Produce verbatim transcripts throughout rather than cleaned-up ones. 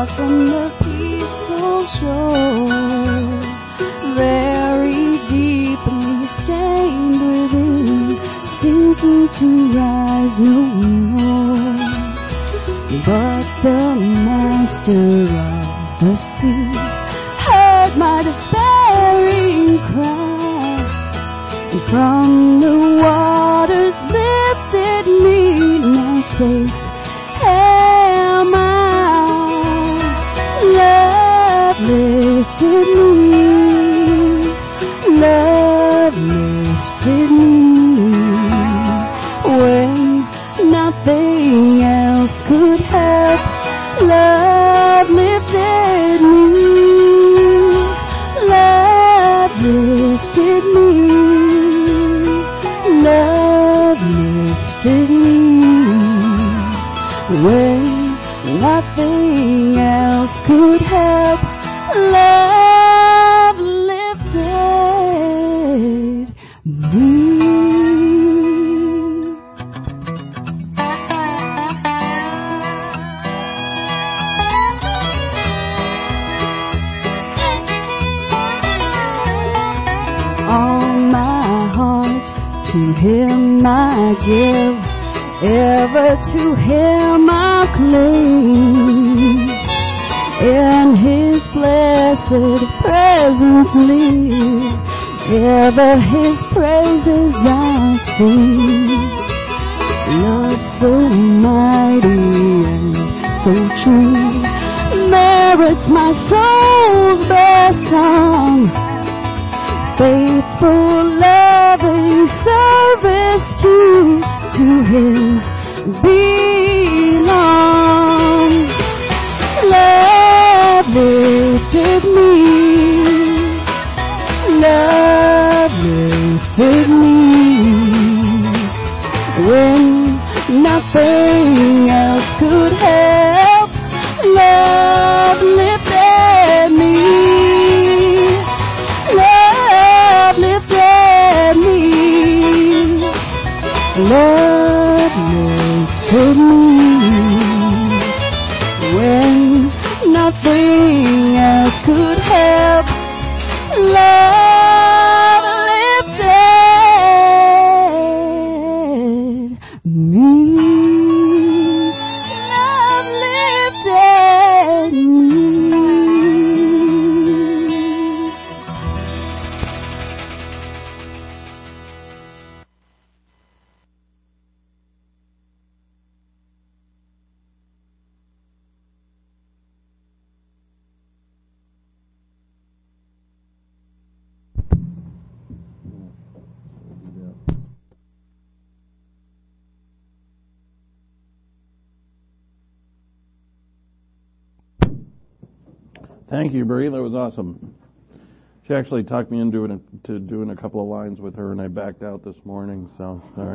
far from the peaceful shore, very deeply stained within, sinking to rise no more. But the master of the sea heard my despairing cry, and from the waters lifted me, now safe am I. Love lifted me, love lifted me, when nothing else could help. Love lifted me, love lifted me, love lifted me, when nothing else could help. Love lifted me. All my heart to Him I give, ever to Him I cling. In His blessed presence live, ever His praises I sing. Love so mighty and so true merits my soul's best song. Faithful, loving service to to Him belong. Love lifted me, love lifted me, when nothing else could help. Love lifted me, love lifted me, love lifted me, when nothing else could help. Love lifted me, love lifted me. Thank you, Bree. That was awesome. She actually talked me into it to doing a couple of lines with her, and I backed out this morning. So sorry.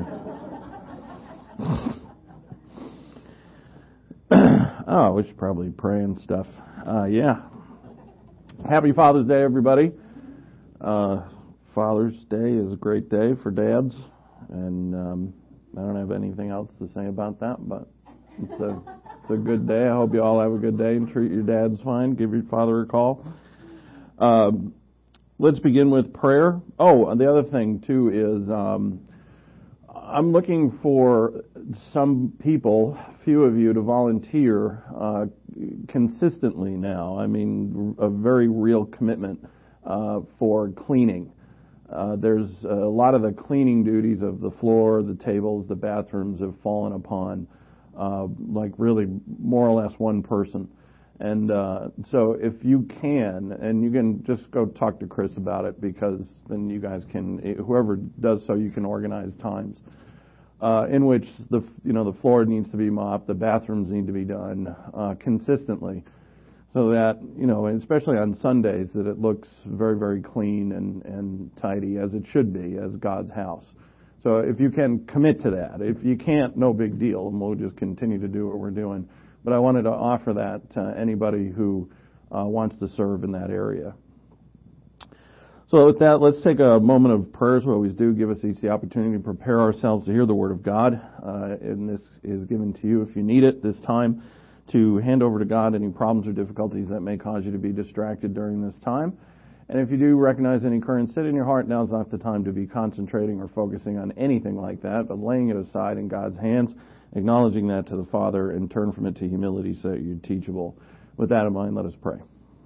Oh, we should probably pray and stuff. Uh, yeah. Happy Father's Day, everybody. Uh, Father's Day is a great day for dads, and um, I don't have anything else to say about that, but it's a it's a good day. I hope you all have a good day and treat your dads fine. Give your father a call. Um, let's begin with prayer. Oh, and the other thing too is um, I'm looking for some people, few of you, to volunteer uh, consistently now. I mean, a very real commitment uh, for cleaning. Uh, there's a lot of the cleaning duties of the floor, the tables, the bathrooms have fallen upon uh, like really more or less one person. And uh, so if you can, and you can just go talk to Chris about it, because then you guys can, whoever does so, you can organize times uh, in which the you know the floor needs to be mopped, the bathrooms need to be done uh, consistently, so that, you know, especially on Sundays, that it looks very, very clean and, and tidy, as it should be, as God's house. So if you can commit to that. If you can't, no big deal, and we'll just continue to do what we're doing. But I wanted to offer that to anybody who uh, wants to serve in that area. So with that, let's take a moment of prayer, as we always do. Give us each the opportunity to prepare ourselves to hear the Word of God. Uh, and this is given to you if you need it this time. to hand over to God any problems or difficulties that may cause you to be distracted during this time. And if you do recognize any current sin in your heart, now's not the time to be concentrating or focusing on anything like that, but laying it aside in God's hands, acknowledging that to the Father, and turn from it to humility so that you're teachable. With that in mind, let us pray.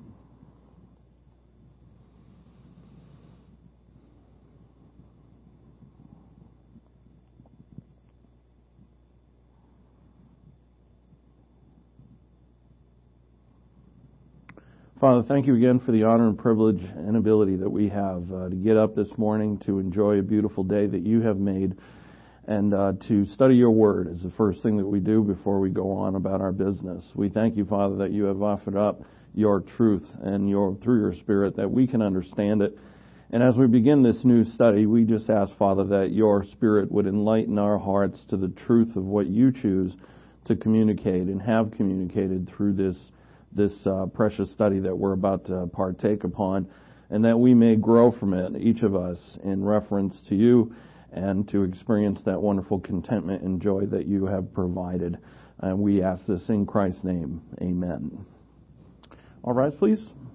Father, thank you again for the honor and privilege and ability that we have uh, to get up this morning, to enjoy a beautiful day that you have made, and uh, to study your word is the first thing that we do before we go on about our business. We thank you, Father, that you have offered up your truth and your through your Spirit that we can understand it. And as we begin this new study, we just ask, Father, that your Spirit would enlighten our hearts to the truth of what you choose to communicate and have communicated through this this uh, precious study that we're about to partake upon, and that we may grow from it, each of us, in reference to you, and to experience that wonderful contentment and joy that you have provided. And we ask this in Christ's name. Amen. All rise, please.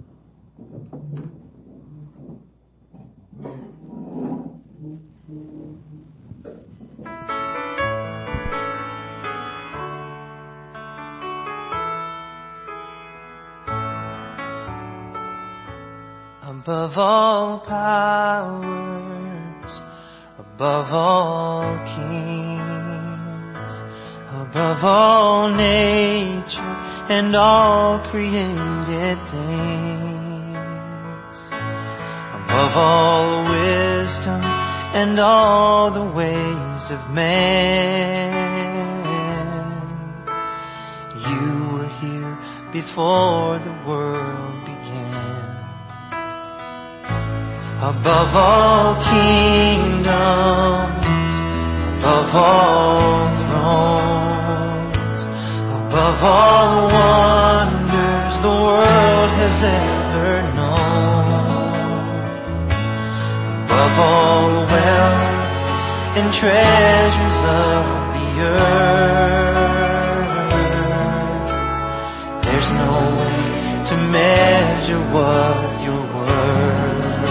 Above all powers, above all kings, above all nature and all created things, above all wisdom and all the ways of man, you were here before the world began. Above all kingdoms, above all thrones, above all wonders the world has ever known, above all wealth and treasures of the earth, there's no way to measure what you're worth.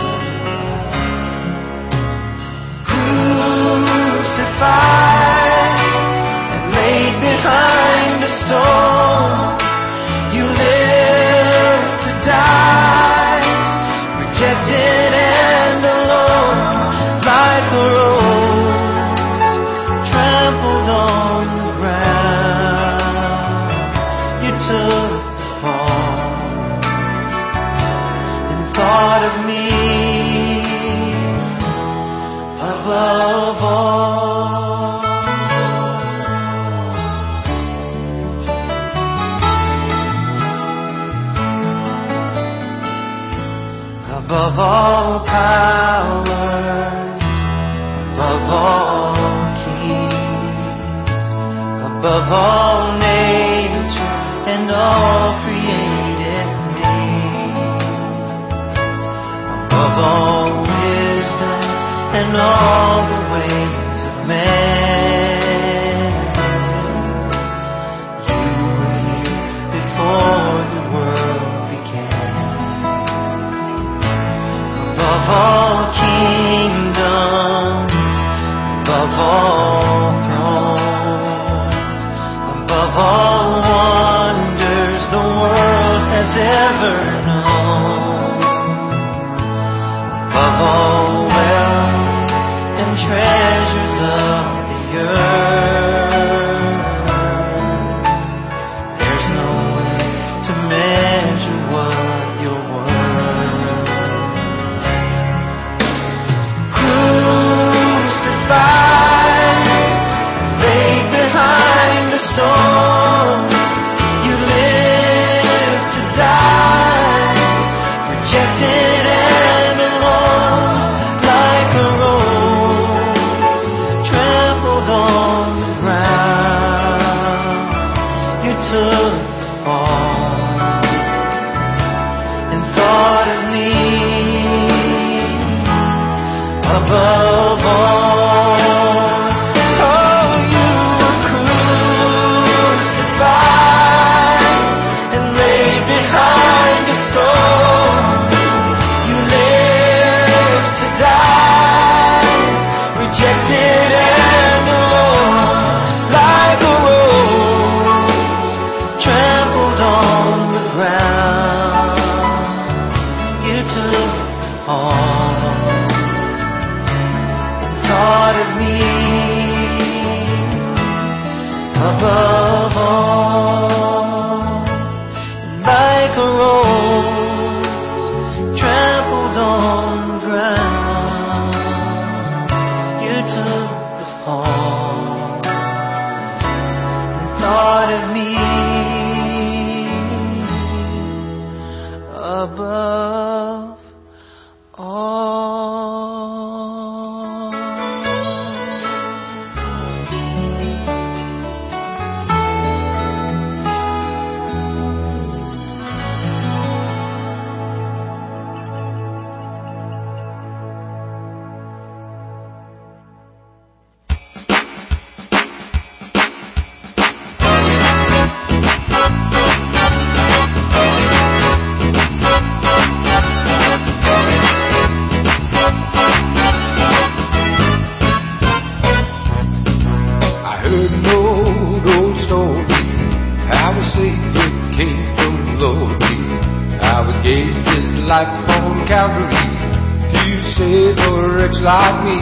And laid behind a stone, you lived to die, rejected and alone, like a rose trampled on the ground. You took the fall and thought of me above all. Above all powers, above all kings, above all nature and all created things, above all wisdom and all the ways of man, you were here before the world began. Above all kingdoms, above all thrones, above all wonders the world has ever known, above all wealth and treasures of the earth, there's no way to measure what you're worth. Laid behind the storm, you lived to die, rejected and alone, like a rose trampled on the ground. You took the fall and thought of me above all. Oh, you were crucified took the fall and thought of me above all. Life on Calvary to save a wretch like me.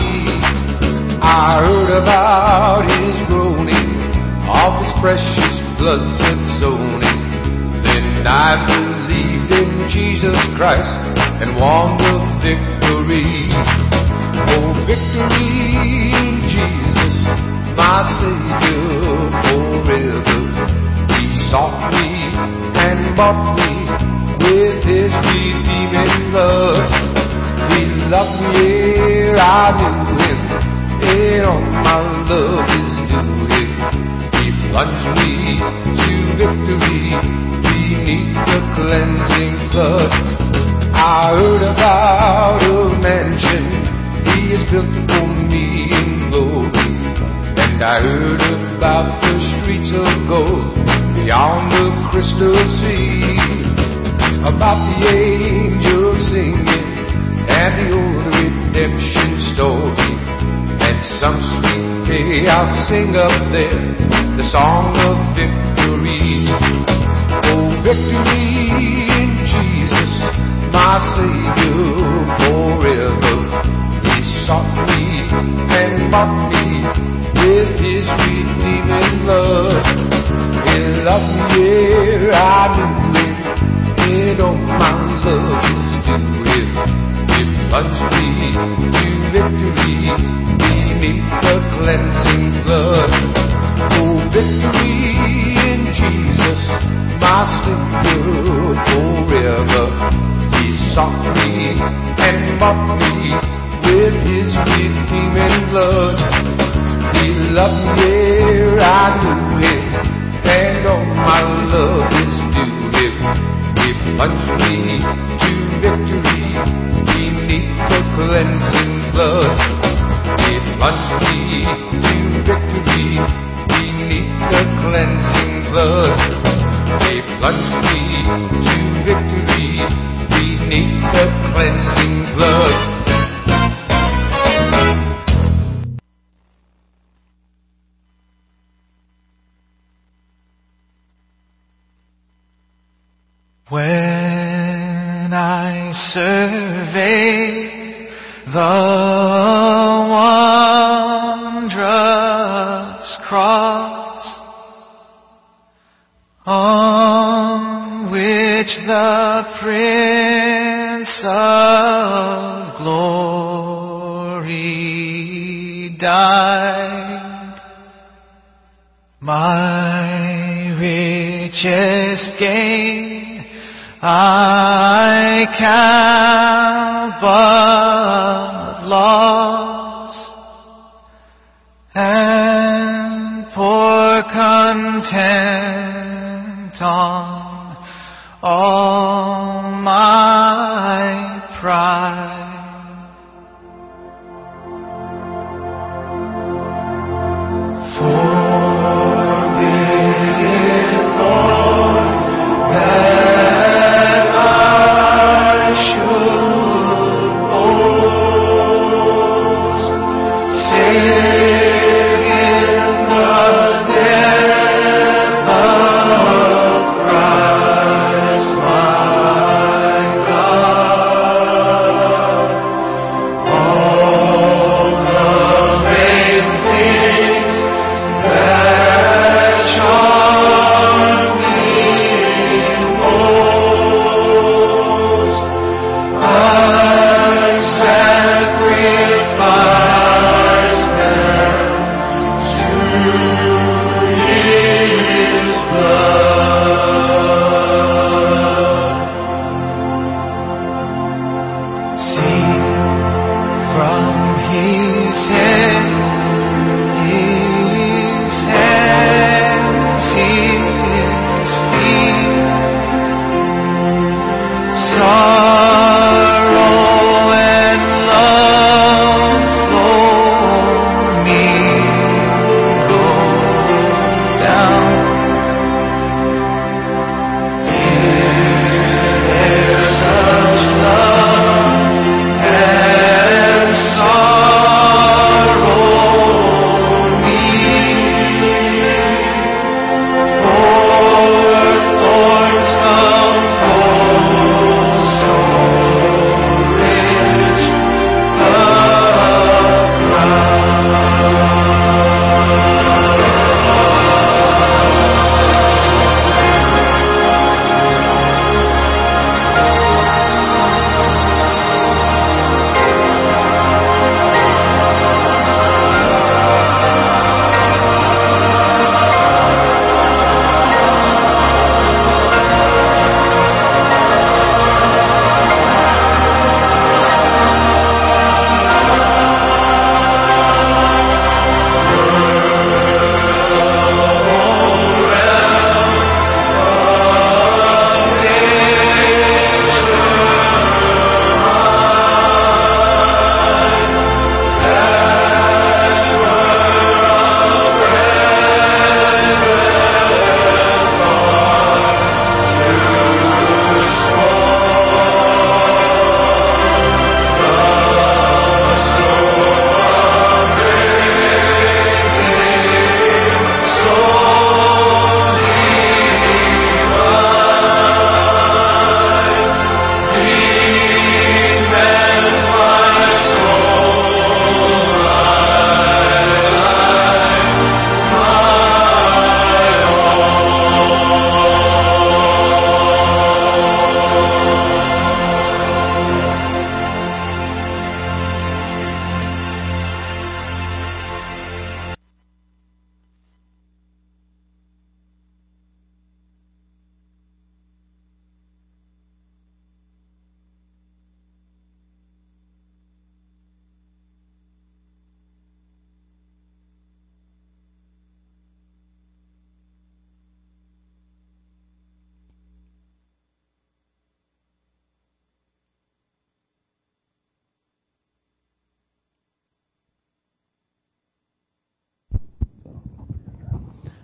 I heard about His groaning, of His precious blood zoning. Then I believed in Jesus Christ and won the victory. Oh, victory in Jesus, my Savior forever. He sought me and bought me with His redeeming blood. He loved me ere I knew Him, and all my love is due Him. He plunged me to victory beneath the cleansing flood. I heard about a mansion He has built for me in glory, and I heard about the streets of gold beyond the crystal sea, about the angels singing and the old redemption story. And some sweet day I'll sing up there the song of victory. Oh, victory in Jesus, my Savior forever. He sought me and bought me with His redeeming blood. He loved me ere I knew Him, and all my love is due Him. He plunged me to victory beneath the cleansing flood. Oh, victory in Jesus, my Savior forever. He sought me and bought me with His redeeming blood. He loved me ere I knew Him, and all my love is due Him. He plunged me to victory beneath the cleansing flood. He plunged me to victory beneath the cleansing flood. He plunged me to victory beneath the cleansing flood. When I survey the wondrous cross on which the Prince of Glory died, my richest gain I count but loss, and pour content on all my pride. Forbid, Lord, that Christ, my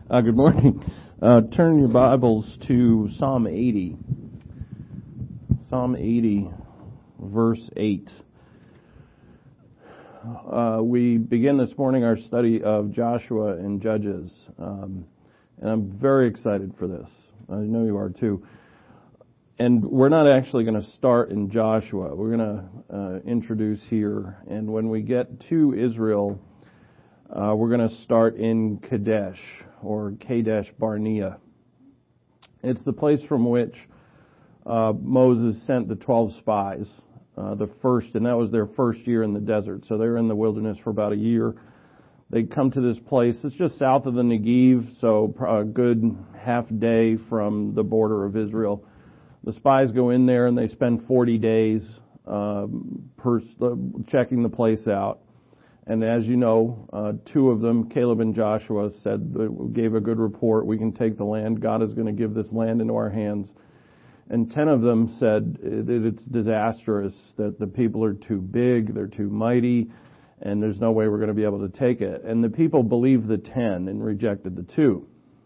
Uh, good morning. Uh, turn your Bibles to Psalm eighty. Psalm eighty, verse eight. Uh, we begin this morning our study of Joshua and Judges, um, and I'm very excited for this. I know you are too. And we're not actually going to start in Joshua. We're going to uh, introduce here, and when we get to Israel, uh, we're going to start in Kadesh, or Kadesh Barnea. It's the place from which uh, Moses sent the twelve spies, uh, the first, and that was their first year in the desert. So they were in the wilderness for about a year. They come to this place. It's just south of the Negev, so a good half day from the border of Israel. The spies go in there and they spend forty days um, per, uh, checking the place out. And as you know, uh, two of them, Caleb and Joshua, said, gave a good report. We can take the land. God is going to give this land into our hands. And ten of them said that it's disastrous, that the people are too big, they're too mighty, and there's no way we're going to be able to take it. And the people believed the ten and rejected the two.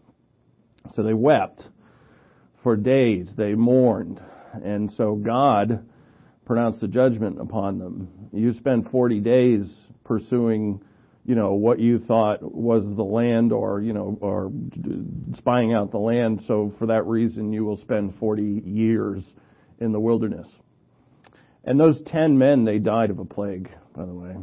So they wept for days. They mourned. And so God pronounced a judgment upon them. You spend forty days pursuing, you know, what you thought was the land, or, you know, or spying out the land. So for that reason, you will spend forty years in the wilderness. And those ten men, they died of a plague, by the way.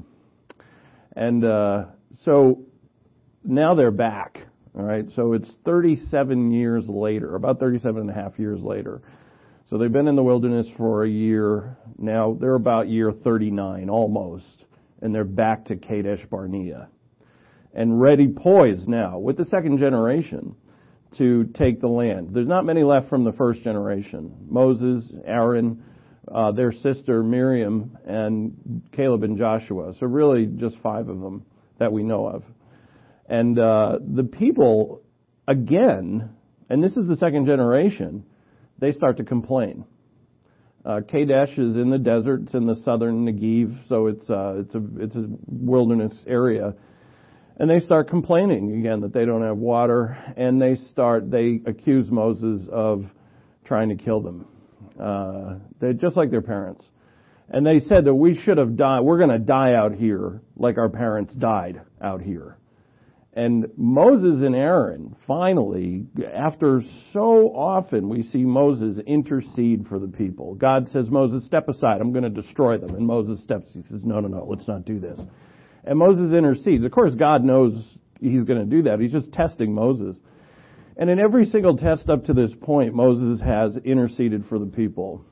And uh, so now they're back. All right. So it's thirty-seven years later, about thirty-seven and a half years later. So they've been in the wilderness for a year. Now they're about year thirty-nine, almost. And they're back to Kadesh Barnea. And ready, poised now, with the second generation, to take the land. There's not many left from the first generation. Moses, Aaron, uh, their sister Miriam, and Caleb and Joshua. So really just five of them that we know of. And uh, the people, again, and this is the second generation, they start to complain. Uh, Kadesh is in the desert. It's in the southern Negev, so it's uh, it's a it's a wilderness area. And they start complaining again that they don't have water, and they start they accuse Moses of trying to kill them. Uh, they're just like their parents, and they said that we should have died. We're going to die out here like our parents died out here. And Moses and Aaron, finally, after so often we see Moses intercede for the people. God says, Moses, step aside, I'm going to destroy them. And Moses steps, he says, no, no, no, let's not do this. And Moses intercedes. Of course, God knows he's going to do that. He's just testing Moses. And in every single test up to this point, Moses has interceded for the people.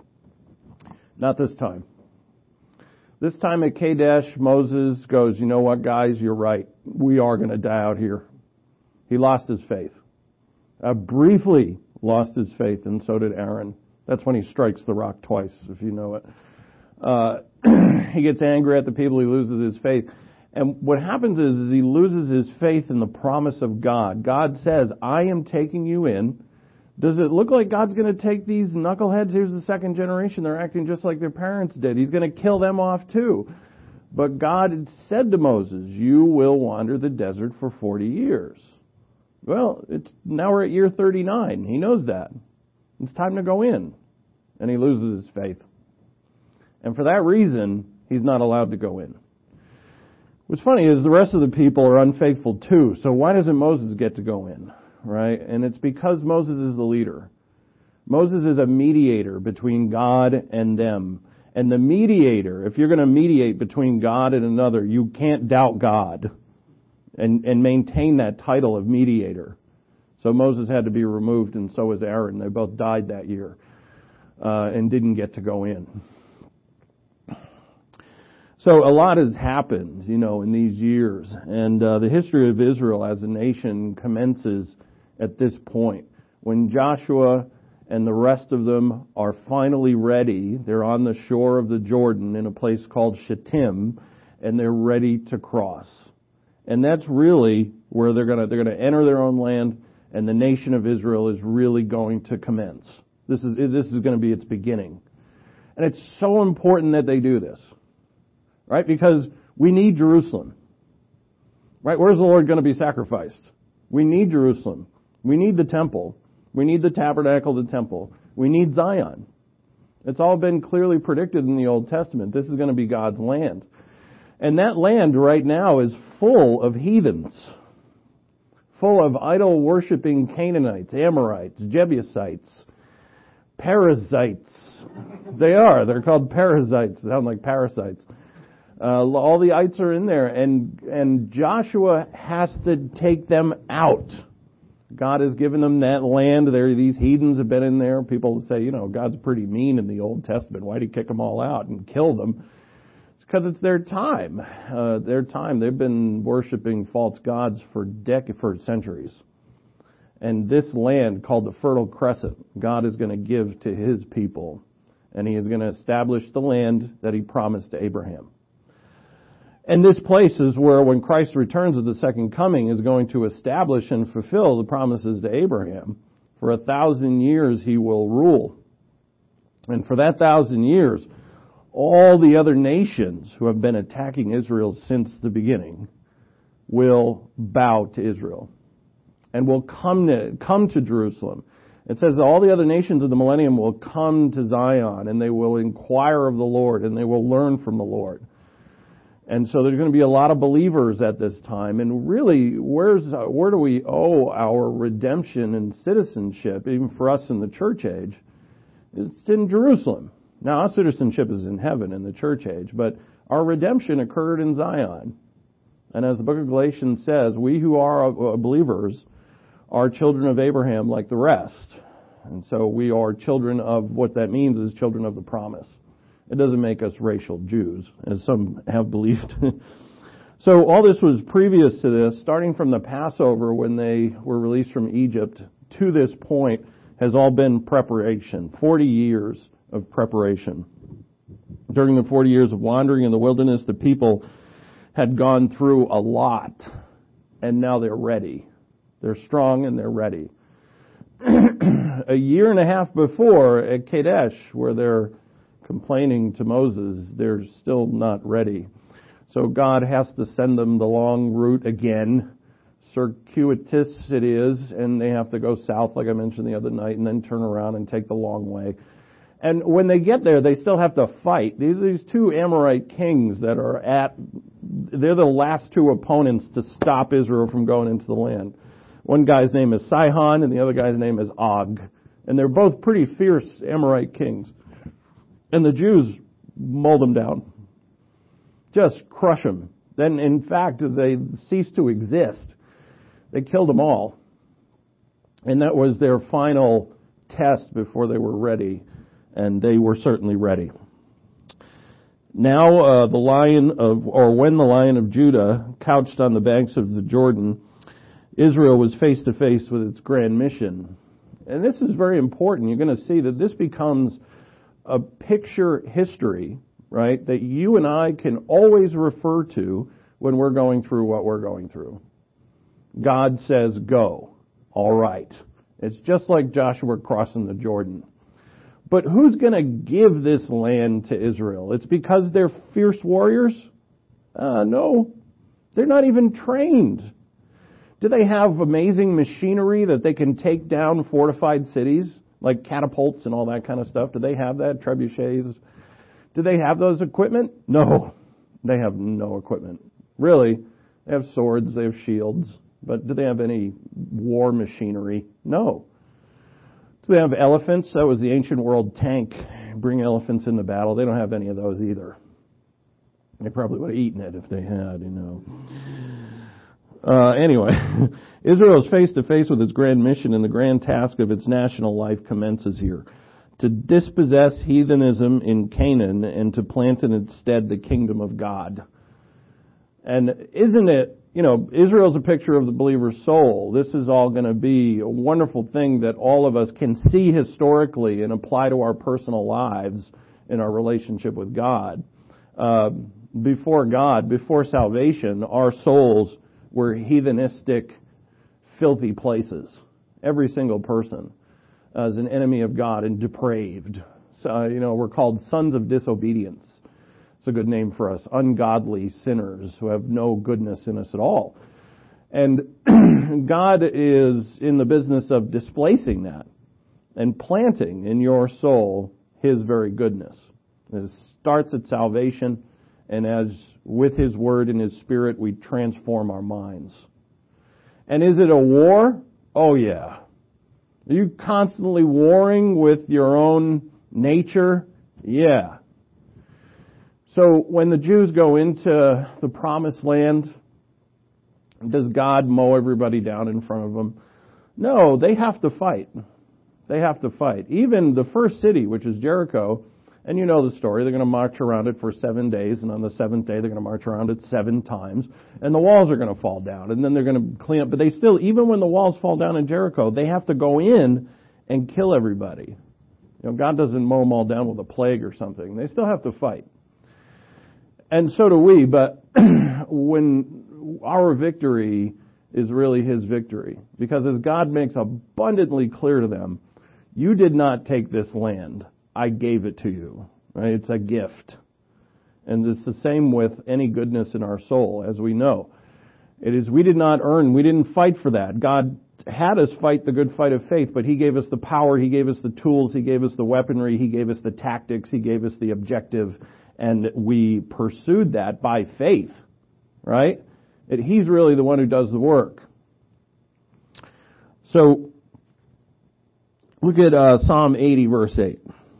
Not this time. This time at Kadesh, Moses goes, you know what, guys, you're right. We are going to die out here. He lost his faith. Uh, briefly lost his faith, and so did Aaron. That's when he strikes the rock twice, if you know it. Uh, he gets angry at the people. He loses his faith. And what happens is, is he loses his faith in the promise of God. God says, I am taking you in. Does it look like God's going to take these knuckleheads? Here's the second generation. They're acting just like their parents did. He's going to kill them off too. But God had said to Moses, you will wander the desert for forty years. Well, it's now we're at year thirty-nine. He knows that. It's time to go in. And he loses his faith. And for that reason, he's not allowed to go in. What's funny is the rest of the people are unfaithful too. So why doesn't Moses get to go in? Right? And it's because Moses is the leader. Moses is a mediator between God and them. And the mediator, if you're going to mediate between God and another, you can't doubt God and, and maintain that title of mediator. So Moses had to be removed, and so was Aaron. They both died that year uh, and didn't get to go in. So a lot has happened, you know, in these years. And uh, the history of Israel as a nation commences at this point. When Joshua and the rest of them are finally ready, they're on the shore of the Jordan in a place called Shittim, and they're ready to cross. And that's really where they're going to they're going to enter their own land, and the nation of Israel is really going to commence. This is this is going to be its beginning. And it's so important that they do this. Right? Because we need Jerusalem. Right? Where's the Lord going to be sacrificed? We need Jerusalem. We need the temple. We need the tabernacle, the temple. We need Zion. It's all been clearly predicted in the Old Testament. This is going to be God's land. And that land right now is full of heathens, full of idol-worshiping Canaanites, Amorites, Jebusites, Perizzites. They are. They're called Perizzites. They sound like parasites. Uh, all the ites are in there, and and Joshua has to take them out. God has given them that land. There, these heathens have been in there. People say, you know, God's pretty mean in the Old Testament. Why did He kick them all out and kill them? It's because it's their time. Uh, their time. They've been worshiping false gods for dec- for centuries. And this land, called the Fertile Crescent, God is going to give to His people. And He is going to establish the land that He promised to Abraham. And this place is where, when Christ returns at the second coming, is going to establish and fulfill the promises to Abraham. For a thousand years He will rule. And for that thousand years, all the other nations who have been attacking Israel since the beginning will bow to Israel and will come to, come to Jerusalem. It says that all the other nations of the millennium will come to Zion, and they will inquire of the Lord, and they will learn from the Lord. And so there's going to be a lot of believers at this time. And really, where's where do we owe our redemption and citizenship, even for us in the church age? It's in Jerusalem. Now, our citizenship is in heaven in the church age, but our redemption occurred in Zion. And as the book of Galatians says, we who are believers are children of Abraham like the rest. And so we are children of, what that means is children of the promise. It doesn't make us racial Jews, as some have believed. So all this was previous to this, starting from the Passover when they were released from Egypt to this point, has all been preparation. Forty years of preparation. During the forty years of wandering in the wilderness, the people had gone through a lot, and now they're ready. They're strong and they're ready. A year and a half before at Kadesh, where they're complaining to Moses, they're still not ready. So God has to send them the long route again. Circuitous it is, and they have to go south, like I mentioned the other night, and then turn around and take the long way. And when they get there, they still have to fight. These are these two Amorite kings that are at, they're the last two opponents to stop Israel from going into the land. One guy's name is Sihon, and the other guy's name is Og. And they're both pretty fierce Amorite kings. And the Jews mow them down. Just crush them. Then, in fact, they cease to exist. They killed them all. And that was their final test before they were ready. And they were certainly ready. Now, uh, the Lion of, or when the Lion of Judah couched on the banks of the Jordan, Israel was face to face with its grand mission. And this is very important. You're going to see that this becomes a picture history, right, that you and I can always refer to when we're going through what we're going through. God says, go. All right. It's just like Joshua crossing the Jordan. But who's going to give this land to Israel? It's because they're fierce warriors? Uh, no. They're not even trained. Do they have amazing machinery that they can take down fortified cities, like catapults and all that kind of stuff? Do they have that? Trebuchets? Do they have those equipment? No. They have no equipment. Really, they have swords, they have shields, but do they have any war machinery? No. Do they have elephants? That was the ancient world tank. Bring elephants into battle. They don't have any of those either. They probably would have eaten it if they had, you know. Uh, anyway, Israel is face to face with its grand mission, and the grand task of its national life commences here. To dispossess heathenism in Canaan and to plant in its stead the kingdom of God. And isn't it, you know, Israel's a picture of the believer's soul. This is all going to be a wonderful thing that all of us can see historically and apply to our personal lives in our relationship with God. Uh, before God, before salvation, our souls were heathenistic, filthy places. Every single person is an enemy of God and depraved. So, uh, you know, we're called sons of disobedience. It's a good name for us. Ungodly sinners who have no goodness in us at all. And God is in the business of displacing that and planting in your soul His very goodness. It starts at salvation, and as with His Word and His Spirit, we transform our minds. And is it a war? Oh yeah. Are you constantly warring with your own nature? Yeah. So when the Jews go into the Promised Land, does God mow everybody down in front of them? No, they have to fight. They have to fight. Even the first city, which is Jericho, and you know the story, they're going to march around it for seven days, and on the seventh day they're going to march around it seven times, and the walls are going to fall down, and then they're going to clean up. But they still, even when the walls fall down in Jericho, they have to go in and kill everybody. You know, God doesn't mow them all down with a plague or something. They still have to fight. And so do we, but when our victory is really His victory, because as God makes abundantly clear to them, you did not take this land. I gave it to you. Right? It's a gift. And it's the same with any goodness in our soul, as we know. It is, we did not earn, we didn't fight for that. God had us fight the good fight of faith, but He gave us the power, He gave us the tools, He gave us the weaponry, He gave us the tactics, He gave us the objective, and we pursued that by faith. Right? It, he's really the one who does the work. So, look at uh, Psalm eighty, verse eight.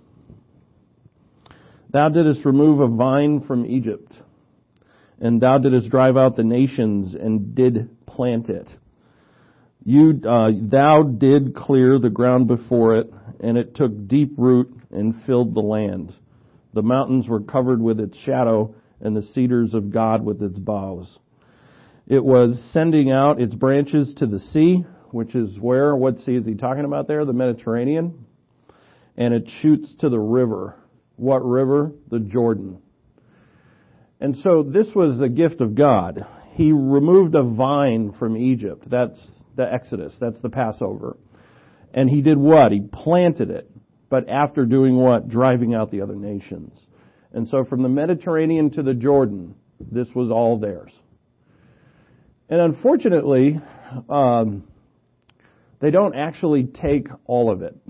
Thou didst remove a vine from Egypt, and thou didst drive out the nations, and did plant it. You, uh, thou did clear the ground before it, and it took deep root and filled the land. The mountains were covered with its shadow, and the cedars of God with its boughs. It was sending out its branches to the sea, which is where, what sea is he talking about there? The Mediterranean. And it shoots to the river. What river? The Jordan. And so this was a gift of God. He removed a vine from Egypt. That's the Exodus. That's the Passover. And He did what? He planted it. But after doing what? Driving out the other nations. And so from the Mediterranean to the Jordan, this was all theirs. And unfortunately, um, they don't actually take all of it.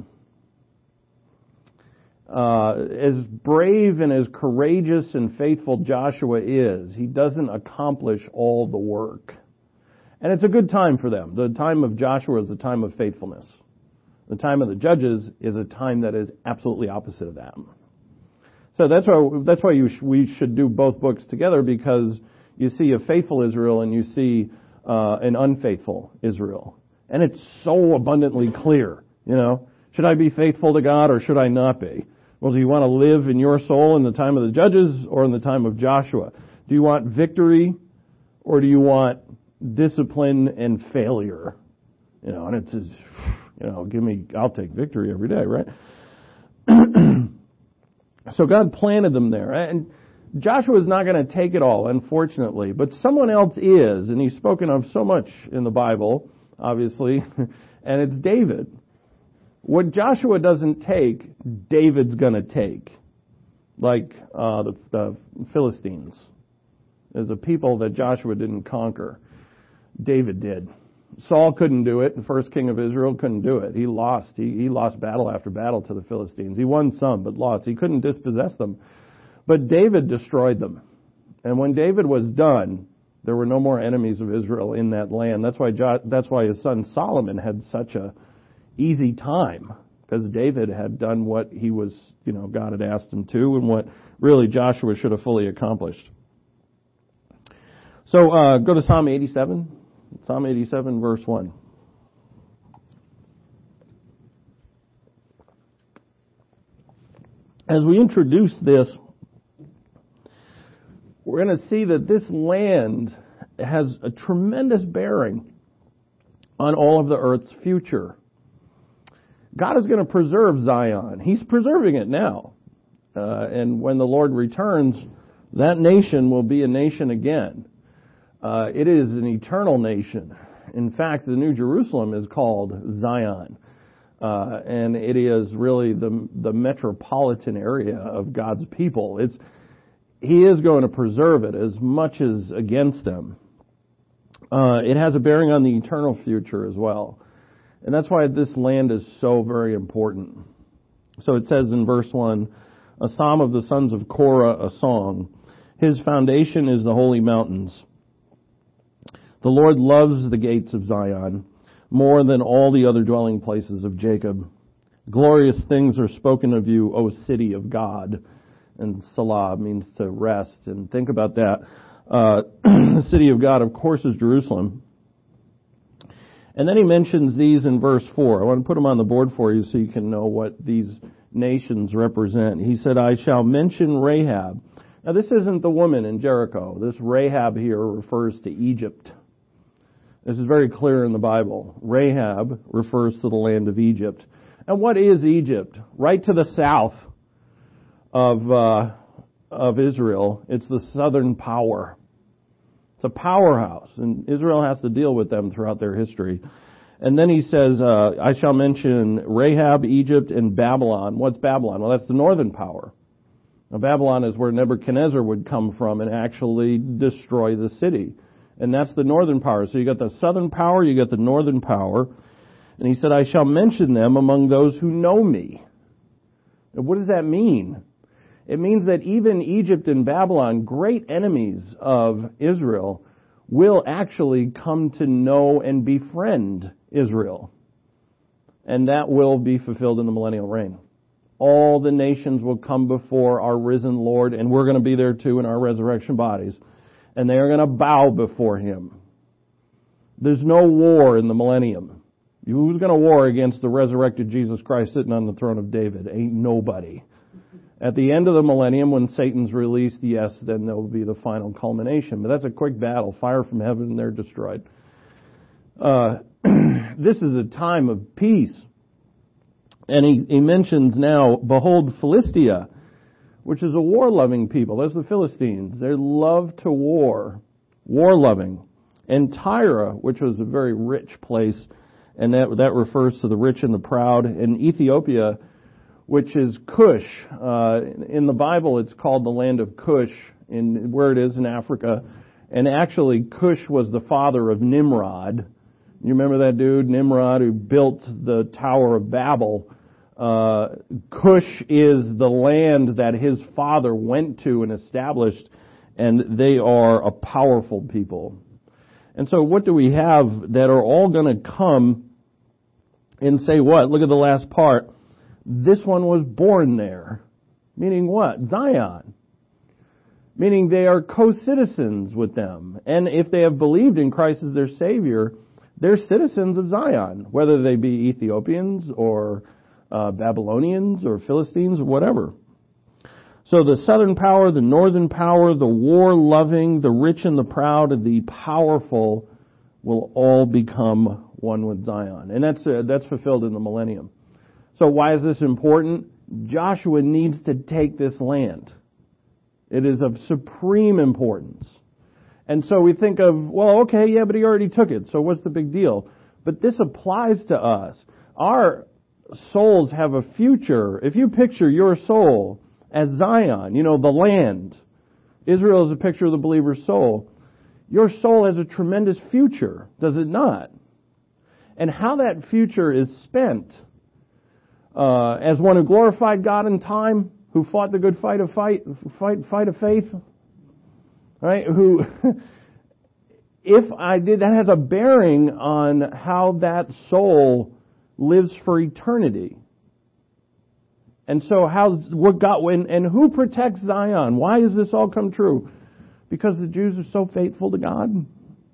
Uh, as brave and as courageous and faithful Joshua is, he doesn't accomplish all the work. And it's a good time for them. The time of Joshua is a time of faithfulness. The time of the judges is a time that is absolutely opposite of that. So that's why that's why you sh- we should do both books together, because you see a faithful Israel and you see uh, an unfaithful Israel, and it's so abundantly clear. You know, should I be faithful to God or should I not be? Well, do you want to live in your soul in the time of the judges or in the time of Joshua? Do you want victory or do you want discipline and failure? You know, and it's just, you know, give me, I'll take victory every day, right? So God planted them there. And Joshua's not going to take it all, unfortunately, but someone else is, and he's spoken of so much in the Bible, obviously, and it's David. What Joshua doesn't take, David's going to take. Like uh, the, the Philistines. There's a people that Joshua didn't conquer. David did. Saul couldn't do it. The first king of Israel couldn't do it. He lost. He, he lost battle after battle to the Philistines. He won some, but lost. He couldn't dispossess them. But David destroyed them. And when David was done, there were no more enemies of Israel in that land. That's why jo- that's why his son Solomon had such a easy time, because David had done what he was, you know, God had asked him to, and what really Joshua should have fully accomplished. So uh, go to Psalm eighty-seven. Psalm eighty-seven, verse one. As we introduce this, we're going to see that this land has a tremendous bearing on all of the earth's future. God is going to preserve Zion. He's preserving it now. Uh, and when the Lord returns, that nation will be a nation again. Uh, it is an eternal nation. In fact, the New Jerusalem is called Zion. Uh, and it is really the the metropolitan area of God's people. It's He is going to preserve it as much as against them. uh, it has a bearing on the eternal future as well. And that's why this land is so very important. So it says in verse one, a psalm of the sons of Korah, a song. His foundation is the holy mountains. The Lord loves the gates of Zion more than all the other dwelling places of Jacob. Glorious things are spoken of you, O city of God. And Salah means to rest. And think about that. Uh, the city of God, of course, is Jerusalem. And then he mentions these in verse four. I want to put them on the board for you so you can know what these nations represent. He said, I shall mention Rahab. Now, this isn't the woman in Jericho. This Rahab here refers to Egypt. This is very clear in the Bible. Rahab refers to the land of Egypt. And what is Egypt? Right to the south of uh, of Israel, it's the southern power. It's a powerhouse, and Israel has to deal with them throughout their history. And then he says, uh, I shall mention Rahab, Egypt, and Babylon. What's Babylon? Well, that's the northern power. Now, Babylon is where Nebuchadnezzar would come from and actually destroy the city. And that's the northern power. So you got the southern power, you got the northern power. And he said, I shall mention them among those who know me. Now, what does that mean? It means that even Egypt and Babylon, great enemies of Israel, will actually come to know and befriend Israel. And that will be fulfilled in the millennial reign. All the nations will come before our risen Lord, and we're going to be there too in our resurrection bodies. And they are going to bow before Him. There's no war in the millennium. Who's going to war against the resurrected Jesus Christ sitting on the throne of David? Ain't nobody. At the end of the millennium, when Satan's released, yes, then there will be the final culmination. But that's a quick battle. Fire from heaven, and they're destroyed. Uh, this is a time of peace. And he, he mentions now, behold, Philistia, which is a war-loving people. That's the Philistines. They love to war, war-loving. And Tyre, which was a very rich place, and that, that refers to the rich and the proud. And Ethiopia, which is Cush. Uh, in the Bible, it's called the land of Cush, in where it is in Africa. And actually, Cush was the father of Nimrod. You remember that dude, Nimrod, who built the Tower of Babel? Uh, Cush is the land that his father went to and established, and they are a powerful people. And so what do we have that are all going to come and say what? Look at the last part. This one was born there. Meaning what? Zion. Meaning they are co-citizens with them. And if they have believed in Christ as their Savior, they're citizens of Zion, whether they be Ethiopians or uh, Babylonians or Philistines or whatever. So the southern power, the northern power, the war-loving, the rich and the proud, and the powerful will all become one with Zion. And that's uh, that's fulfilled in the millennium. So why is this important? Joshua needs to take this land. It is of supreme importance. And so we think of, well, okay, yeah, but he already took it, so what's the big deal? But this applies to us. Our souls have a future. If you picture your soul as Zion, you know, the land. Israel is a picture of the believer's soul. Your soul has a tremendous future, does it not? And how that future is spent Uh, as one who glorified God in time, who fought the good fight of fight, fight, fight of faith, right? Who, if I did, that has a bearing on how that soul lives for eternity. And so, how's what God and, and who protects Zion? Why does this all come true? Because the Jews are so faithful to God?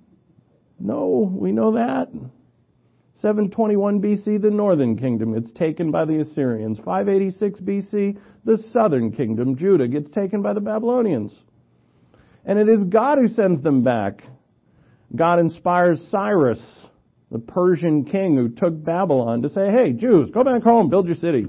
No, we know that. seven twenty-one B C, the northern kingdom gets taken by the Assyrians. five eighty-six B C, the southern kingdom, Judah, gets taken by the Babylonians. And it is God who sends them back. God inspires Cyrus, the Persian king who took Babylon, to say, hey, Jews, go back home, build your city.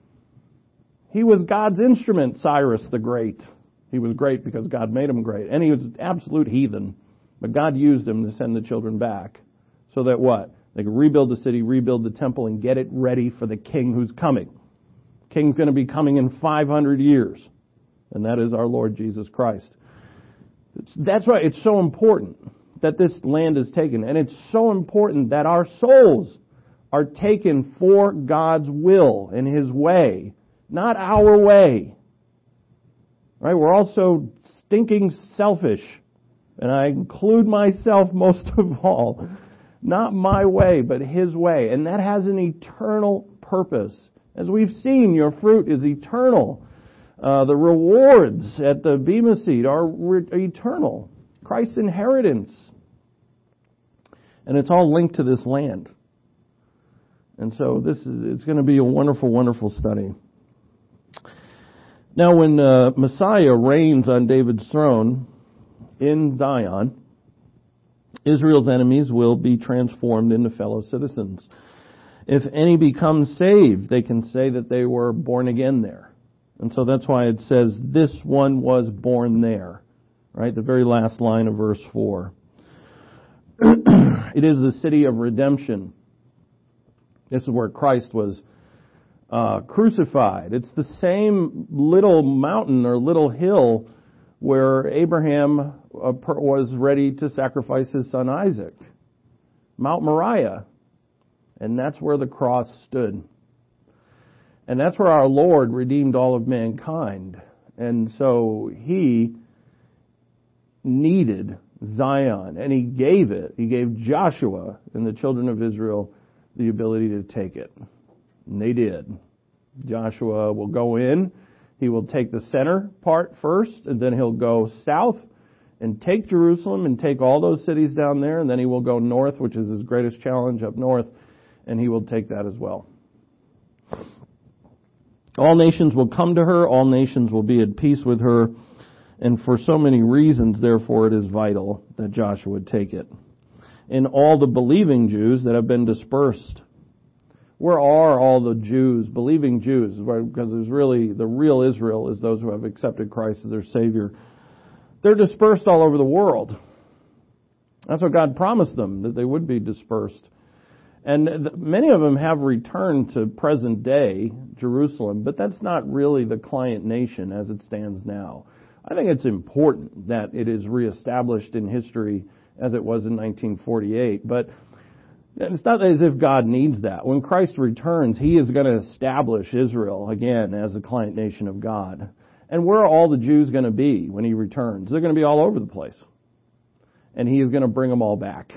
He was God's instrument, Cyrus the Great. He was great because God made him great. And he was an absolute heathen. But God used him to send the children back. So that what? They could rebuild the city, rebuild the temple, and get it ready for the king who's coming. The king's going to be coming in five hundred years. And that is our Lord Jesus Christ. It's, that's why it's so important. that this land is taken. And it's so important that our souls are taken for God's will and His way, not our way. Right? We're also stinking selfish. And I include myself most of all. Not my way, but His way. And that has an eternal purpose. As we've seen, your fruit is eternal. Uh, the rewards at the Bema Seat are re- eternal. Christ's inheritance. And it's all linked to this land. And so this is, it's going to be a wonderful, wonderful study. Now when uh, Messiah reigns on David's throne in Zion, Israel's enemies will be transformed into fellow citizens. If any become saved, they can say that they were born again there. And so that's why it says, this one was born there. Right? The very last line of verse four. It is the city of redemption. This is where Christ was uh, crucified. It's the same little mountain or little hill where Abraham uh, was ready to sacrifice his son Isaac. Mount Moriah. And that's where the cross stood. And that's where our Lord redeemed all of mankind. And so He needed Zion, and He gave it. He gave Joshua and the children of Israel the ability to take it. And they did. Joshua will go in. He will take the center part first, and then he'll go south and take Jerusalem and take all those cities down there, and then he will go north, which is his greatest challenge up north, and he will take that as well. All nations will come to her. All nations will be at peace with her. And for so many reasons, therefore, it is vital that Joshua would take it. And all the believing Jews that have been dispersed. Where are all the Jews, believing Jews? Because there's really, the real Israel is those who have accepted Christ as their Savior. They're dispersed all over the world. That's what God promised them, that they would be dispersed. And many of them have returned to present day Jerusalem, but that's not really the client nation as it stands now. I think it's important that it is reestablished in history as it was in nineteen forty-eight, but it's not as if God needs that. When Christ returns, He is going to establish Israel again as the client nation of God. And where are all the Jews going to be when He returns? They're going to be all over the place. And He is going to bring them all back.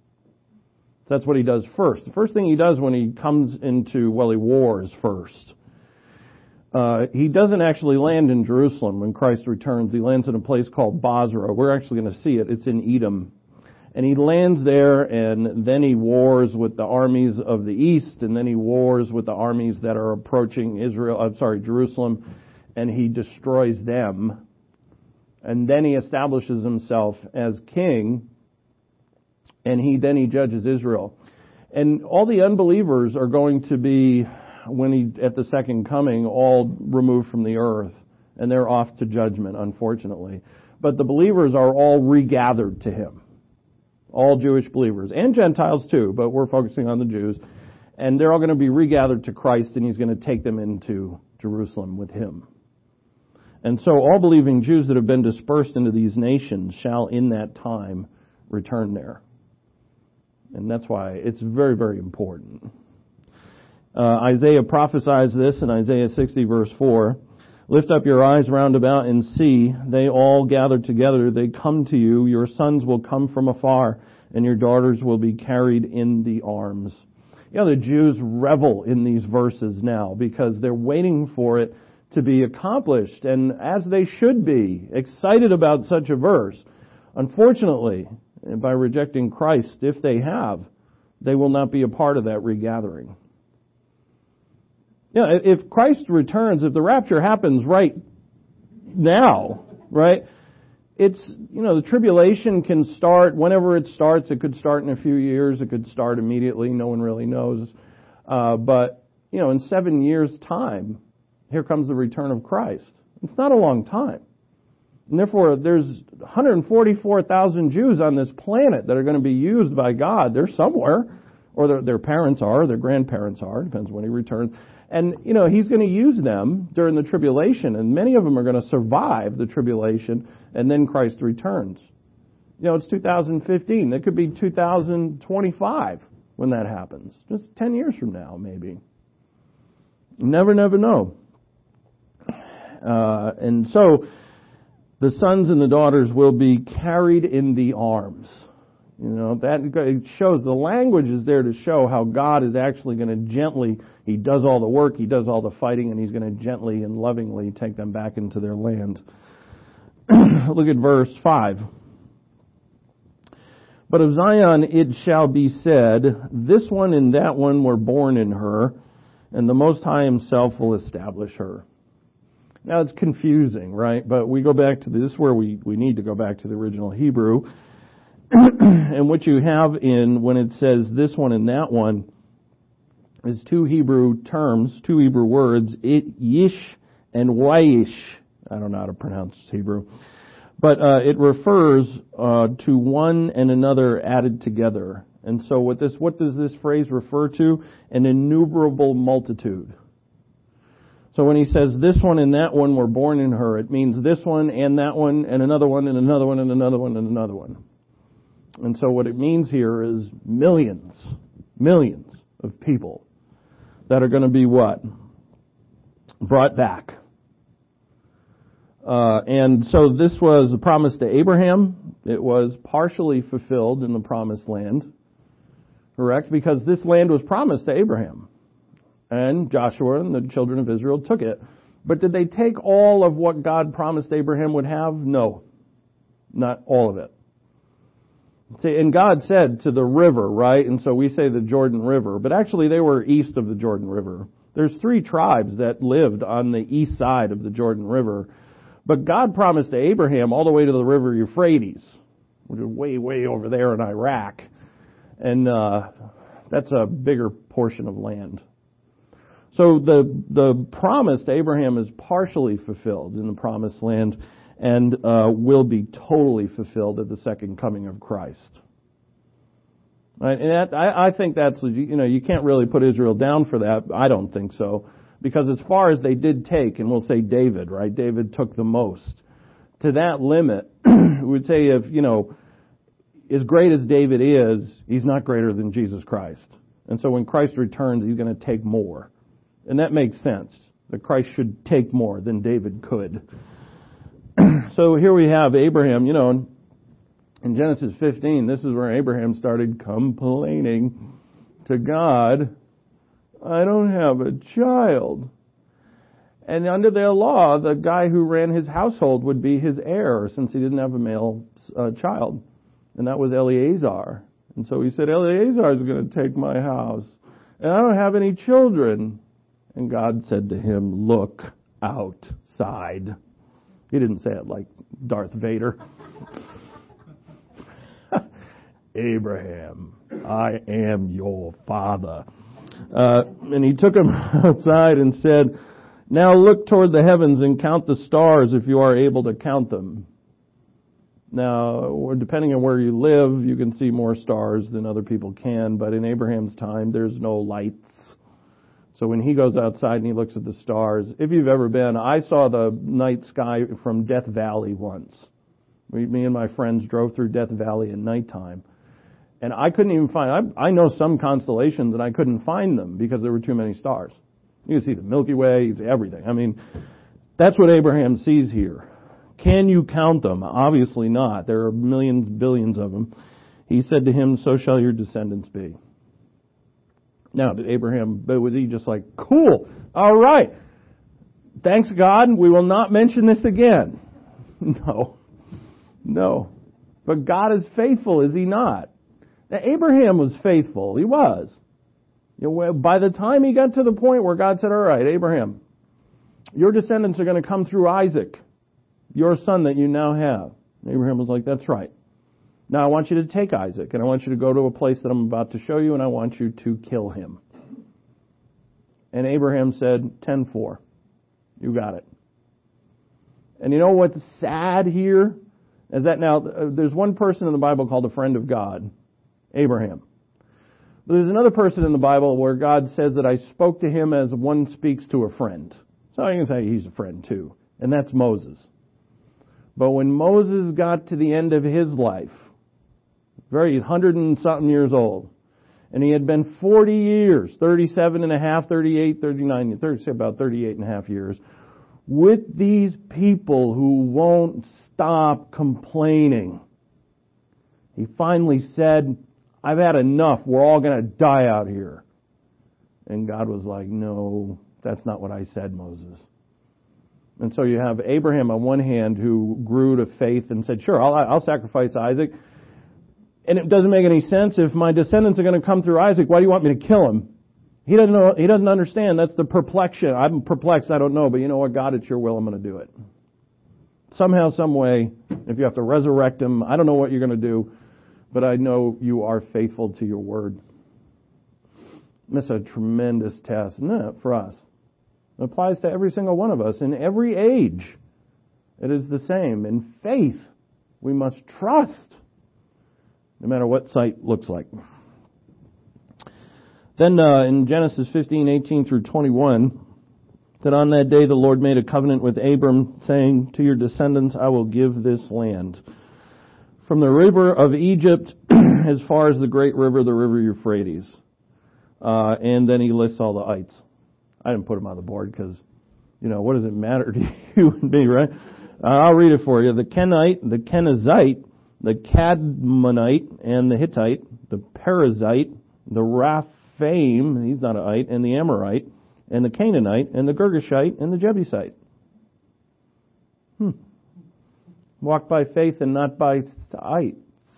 So that's what He does first. The first thing He does when He comes into, well, He wars first. Uh, he doesn't actually land in Jerusalem when Christ returns. He lands in a place called Bozrah. We're actually going to see it. It's in Edom. And He lands there, and then He wars with the armies of the east, and then He wars with the armies that are approaching Israel, I'm sorry, Jerusalem, and He destroys them. And then He establishes Himself as king, and he then He judges Israel. And all the unbelievers are going to be, when He, at the second coming, all removed from the earth, and they're off to judgment, unfortunately. But the believers are all regathered to Him. All Jewish believers, and Gentiles too, but we're focusing on the Jews. And they're all going to be regathered to Christ, and He's going to take them into Jerusalem with Him. And so all believing Jews that have been dispersed into these nations shall in that time return there. And that's why it's very, very important. Uh, Isaiah prophesies this in Isaiah sixty verse four. Lift up your eyes round about and see, they all gather together, they come to you, your sons will come from afar, and your daughters will be carried in the arms. You know, the Jews revel in these verses now because they're waiting for it to be accomplished, and as they should be, excited about such a verse. Unfortunately, by rejecting Christ, if they have, they will not be a part of that regathering. Yeah, if Christ returns, if the rapture happens right now, right, it's, you know, the tribulation can start whenever it starts. It could start in a few years. It could start immediately. No one really knows. Uh, but, you know, in seven years' time, here comes the return of Christ. It's not a long time. And therefore, there's one hundred forty-four thousand Jews on this planet that are going to be used by God. They're somewhere, or their, their parents are, their grandparents are, depends when He returns. And, you know, He's going to use them during the tribulation, and many of them are going to survive the tribulation, and then Christ returns. You know, it's two thousand fifteen. It could be two thousand twenty-five when that happens. Just ten years from now, maybe. You never, never know. Uh, and so, the sons and the daughters will be carried in the arms. You know, that it shows, the language is there to show how God is actually going to gently, He does all the work, He does all the fighting, and He's going to gently and lovingly take them back into their land. Look at verse five. But of Zion it shall be said, this one and that one were born in her, and the Most High Himself will establish her. Now it's confusing, right? But we go back to this is where we, we need to go back to the original Hebrew. And what you have in, when it says this one and that one, is two Hebrew terms, two Hebrew words, it, yish and waish. I don't know how to pronounce Hebrew. But uh, it refers uh, to one and another added together. And so what this, what does this phrase refer to? An innumerable multitude. So when he says this one and that one were born in her, it means this one and that one and another one and another one and another one and another one. And so what it means here is millions, millions of people that are going to be what? Brought back. Uh, and so this was a promise to Abraham. It was partially fulfilled in the promised land. Correct? Because this land was promised to Abraham. And Joshua and the children of Israel took it. But did they take all of what God promised Abraham would have? No. Not all of it. See, and God said to the river, right? And so we say the Jordan River. But actually they were east of the Jordan River. There's three tribes that lived on the east side of the Jordan River. But God promised to Abraham all the way to the river Euphrates, which is way, way over there in Iraq. And uh, that's a bigger portion of land. So the the promise to Abraham is partially fulfilled in the promised land and uh, will be totally fulfilled at the second coming of Christ. Right? And that, I, I think that's, you know, you can't really put Israel down for that. I don't think so. Because as far as they did take, and we'll say David, right? David took the most. To that limit, we would say if, you know, as great as David is, he's not greater than Jesus Christ. And so when Christ returns, he's going to take more. And that makes sense, that Christ should take more than David could. So here we have Abraham, you know, in Genesis fifteen, this is where Abraham started complaining to God, I don't have a child. And under their law, the guy who ran his household would be his heir, since he didn't have a male uh, child. And that was Eleazar. And so he said, Eleazar is going to take my house. And I don't have any children. And God said to him, look outside. He didn't say it like Darth Vader. Abraham, I am your father. Uh, and he took him outside and said, now look toward the heavens and count the stars if you are able to count them. Now, depending on where you live, you can see more stars than other people can, but in Abraham's time, there's no lights. So when he goes outside and he looks at the stars, if you've ever been, I saw the night sky from Death Valley once. We, me and my friends drove through Death Valley at nighttime. And I couldn't even find, I, I know some constellations and I couldn't find them because there were too many stars. You can see the Milky Way, you can see everything. I mean, that's what Abraham sees here. Can you count them? Obviously not. There are millions, billions of them. He said to him, so shall your descendants be. Now, did Abraham, but was he just like, cool, all right, thanks God, we will not mention this again? No, no. But God is faithful, is He not? Now, Abraham was faithful. He was. You know, by the time he got to the point where God said, all right, Abraham, your descendants are going to come through Isaac, your son that you now have. And Abraham was like, that's right. Now I want you to take Isaac, and I want you to go to a place that I'm about to show you, and I want you to kill him. And Abraham said, ten four. You got it. And you know what's sad here? Is that now, there's one person in the Bible called a friend of God, Abraham. But there's another person in the Bible where God says that I spoke to him as one speaks to a friend. So you can say he's a friend too. And that's Moses. But when Moses got to the end of his life, Very, one hundred and something years old. And he had been forty years, thirty-seven and a half, thirty-eight, thirty-nine, thirty, about thirty-eight and a half years, with these people who won't stop complaining. He finally said, I've had enough. We're all going to die out here. And God was like, no, that's not what I said, Moses. And so you have Abraham on one hand who grew to faith and said, sure, I'll, I'll sacrifice Isaac. And it doesn't make any sense. If my descendants are going to come through Isaac, why do you want me to kill him? He doesn't know, he doesn't understand. That's the perplexion. I'm perplexed, I don't know, but you know what, God, it's your will, I'm going to do it. Somehow, some way, if you have to resurrect him, I don't know what you're going to do, but I know you are faithful to your word. That's a tremendous test, isn't it, for us? It applies to every single one of us in every age. It is the same. In faith, we must trust, no matter what sight looks like. Then uh, in Genesis fifteen, eighteen through twenty-one, that on that day the Lord made a covenant with Abram, saying, to your descendants I will give this land, from the river of Egypt as far as the great river, the river Euphrates. Uh, and then he lists all the ites. I didn't put them on the board because, you know, what does it matter to you and me, right? Uh, I'll read it for you. The Kenite, the Kenizzite, the Cadmonite, and the Hittite, the Perizzite, the Raphaim, he's not an ite, and the Amorite, and the Canaanite, and the Girgashite, and the Jebusite. Hmm. Walk by faith and not by sight.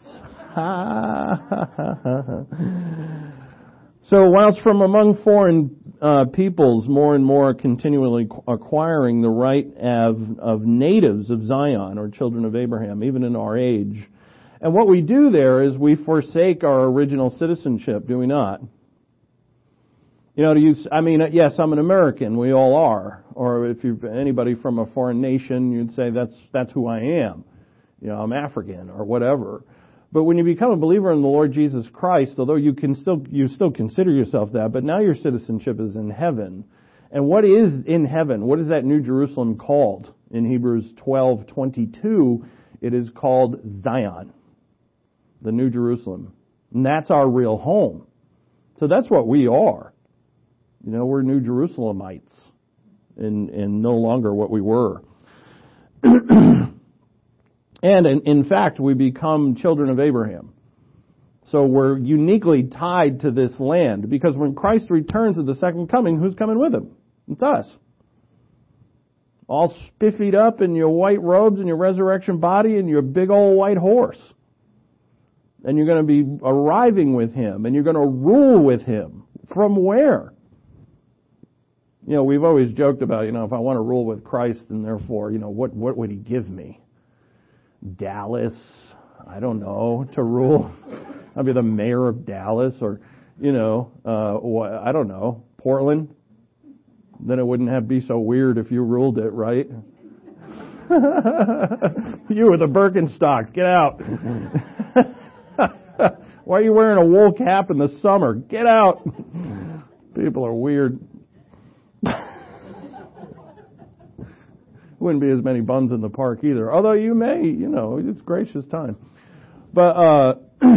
So whilst from among foreign uh, peoples more and more are continually acquiring the right of, of natives of Zion, or children of Abraham, even in our age. And what we do there is we forsake our original citizenship, do we not? You know, to use, I mean, yes, I'm an American. We all are. Or if you're anybody from a foreign nation, you'd say that's that's who I am. You know, I'm African or whatever. But when you become a believer in the Lord Jesus Christ, although you can still you still consider yourself that, but now your citizenship is in heaven. And what is in heaven? What is that New Jerusalem called? In Hebrews twelve twenty-two, it is called Zion, the New Jerusalem. And that's our real home. So that's what we are. You know, we're New Jerusalemites and, and no longer what we were. And in, in fact, we become children of Abraham. So we're uniquely tied to this land, because when Christ returns at the second coming, who's coming with him? It's us. All spiffied up in your white robes and your resurrection body and your big old white horse. And you're going to be arriving with him, and you're going to rule with him. From where? You know, we've always joked about, you know, if I want to rule with Christ, then therefore, you know, what, what would he give me? Dallas, I don't know, to rule. I'll be the mayor of Dallas, or, you know, uh, I don't know, Portland. Then it wouldn't have be so weird if you ruled it, right? You were the Birkenstocks, get out. Why are you wearing a wool cap in the summer? Get out. People are weird. Wouldn't be as many buns in the park either. Although you may, you know, it's gracious time. But, uh,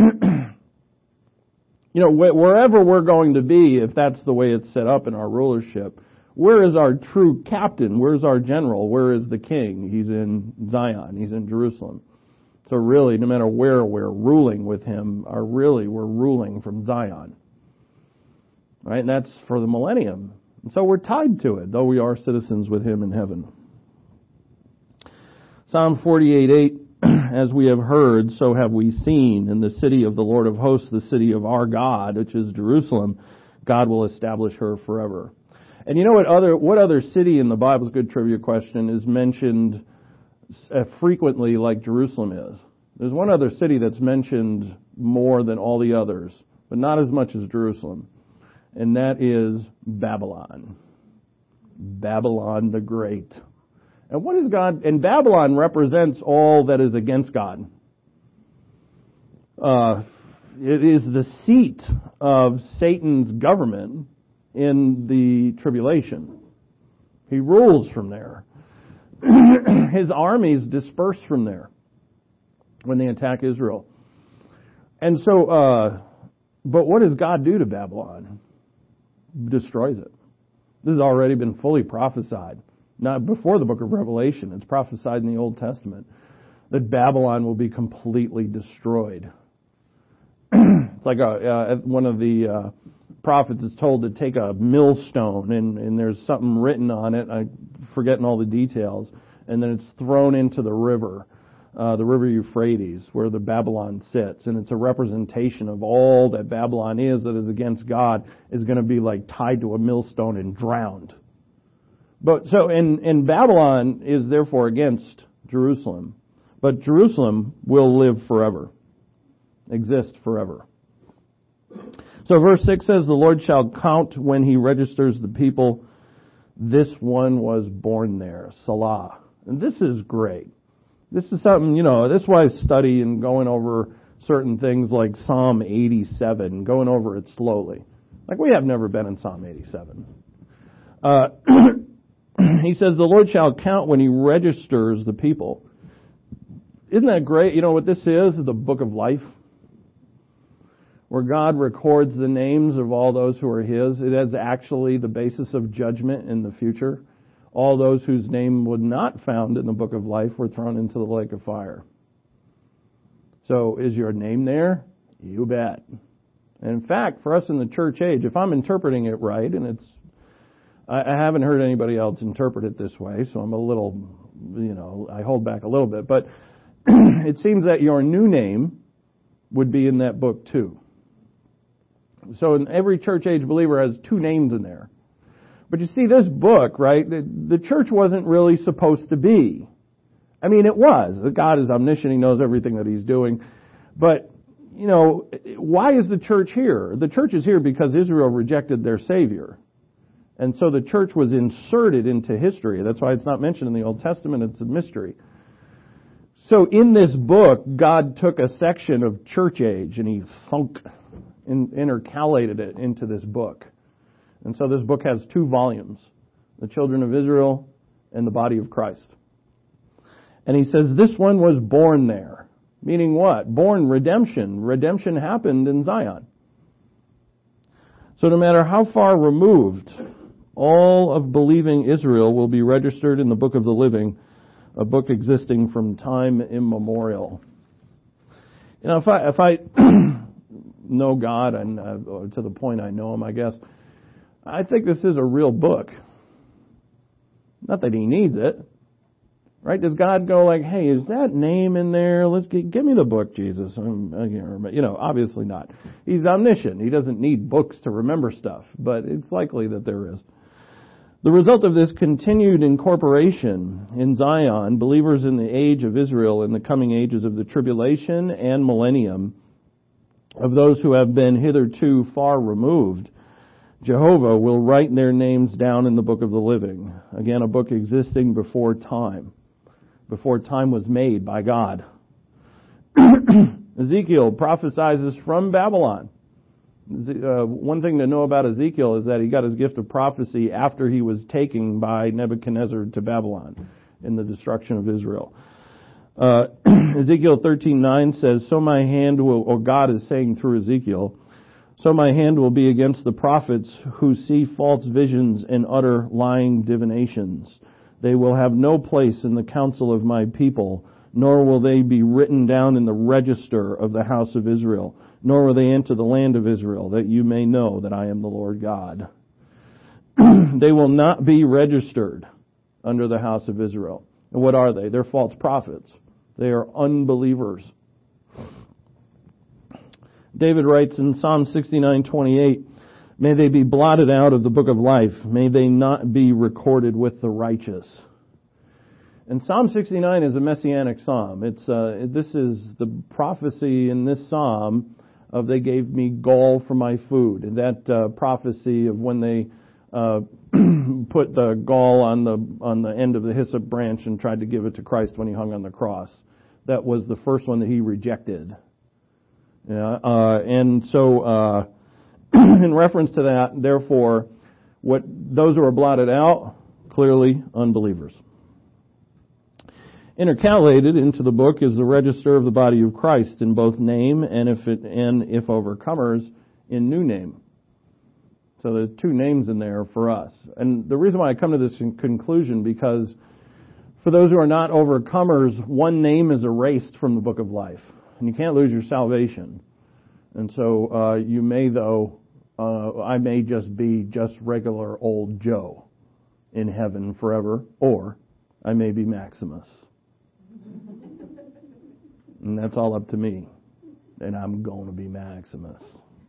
you know, wh- wherever we're going to be, if that's the way it's set up in our rulership, where is our true captain? Where's our general? Where is the king? He's in Zion. He's in Jerusalem. So really, no matter where we're ruling with him, or really we're ruling from Zion. Right? And that's for the millennium. And so we're tied to it, though we are citizens with him in heaven. Psalm forty-eight eight, as we have heard, so have we seen. In the city of the Lord of hosts, the city of our God, which is Jerusalem, God will establish her forever. And you know what other what other city in the Bible's good trivia question is mentioned uh, frequently like Jerusalem is? There's one other city that's mentioned more than all the others, but not as much as Jerusalem. And that is Babylon. Babylon the Great. And what is God? And Babylon represents all that is against God. Uh, it is the seat of Satan's government in the tribulation. He rules from there. His armies disperse from there when they attack Israel. And so, uh, but what does God do to Babylon? Destroys it. This has already been fully prophesied. Not before the book of Revelation. It's prophesied in the Old Testament that Babylon will be completely destroyed. It's like a, uh, one of the uh, prophets is told to take a millstone and, and there's something written on it. I'm forgetting all the details. And then it's thrown into the river, uh, the river Euphrates, where the Babylon sits. And it's a representation of all that Babylon is that is against God is going to be like tied to a millstone and drowned. But so, and, and Babylon is therefore against Jerusalem. But Jerusalem will live forever, exist forever. So verse six says, the Lord shall count when he registers the people. This one was born there, Salah. And this is great. This is something, you know, this is why I study and going over certain things like Psalm eighty-seven, going over it slowly. Like we have never been in Psalm eighty-seven. Uh, he says, the Lord shall count when he registers the people. Isn't that great? You know what this is? The book of life. Where God records the names of all those who are his. It is actually the basis of judgment in the future. All those whose name was not found in the book of life were thrown into the lake of fire. So is your name there? You bet. And in fact, for us in the church age, if I'm interpreting it right, and it's, I, I haven't heard anybody else interpret it this way, so I'm a little, you know, I hold back a little bit, but it seems that your new name would be in that book too. So in every church age believer has two names in there. But you see, this book, right, the, the church wasn't really supposed to be. I mean, it was. God is omniscient. He knows everything that he's doing. But, you know, why is the church here? The church is here because Israel rejected their Savior. And so the church was inserted into history. That's why it's not mentioned in the Old Testament. It's a mystery. So in this book, God took a section of church age and he thunk, in, intercalated it into this book. And so this book has two volumes, the children of Israel and the body of Christ. And he says this one was born there. Meaning what? Born redemption. Redemption happened in Zion. So no matter how far removed, all of believing Israel will be registered in the book of the living, a book existing from time immemorial. You know, if I, if I know God, and uh, to the point I know him, I guess, I think this is a real book. Not that he needs it. Right? Does God go like, hey, is that name in there? Let's get, give me the book, Jesus. I'm, I can't remember. You know, obviously not. He's omniscient. He doesn't need books to remember stuff, but it's likely that there is. The result of this continued incorporation in Zion, believers in the age of Israel in the coming ages of the tribulation and millennium, of those who have been hitherto far removed, Jehovah will write their names down in the book of the living. Again, a book existing before time, before time was made by God. Ezekiel prophesies from Babylon. Uh, one thing to know about Ezekiel is that he got his gift of prophecy after he was taken by Nebuchadnezzar to Babylon in the destruction of Israel. Uh, Ezekiel thirteen nine says, so my hand will, or God is saying through Ezekiel, so my hand will be against the prophets who see false visions and utter lying divinations. They will have no place in the council of my people, nor will they be written down in the register of the house of Israel, nor will they enter the land of Israel, that you may know that I am the Lord God. They will not be registered under the house of Israel. And what are they? They're false prophets. They are unbelievers. David writes in Psalm sixty-nine twenty-eight, may they be blotted out of the book of life. May they not be recorded with the righteous. And Psalm sixty-nine is a messianic psalm. It's uh, this is the prophecy in this psalm of they gave me gall for my food. And that uh, prophecy of when they uh, put the gall on the on the end of the hyssop branch and tried to give it to Christ when he hung on the cross. That was the first one that he rejected. Yeah, uh, and so, uh, in reference to that, therefore, what those who are blotted out, clearly unbelievers. Intercalated into the book is the register of the body of Christ in both name and if it, and if overcomers in new name. So there's two names in there for us. And the reason why I come to this conclusion, because for those who are not overcomers, one name is erased from the book of life. And you can't lose your salvation. And so uh, you may, though, uh, I may just be just regular old Joe in heaven forever, or I may be Maximus. And that's all up to me. And I'm going to be Maximus.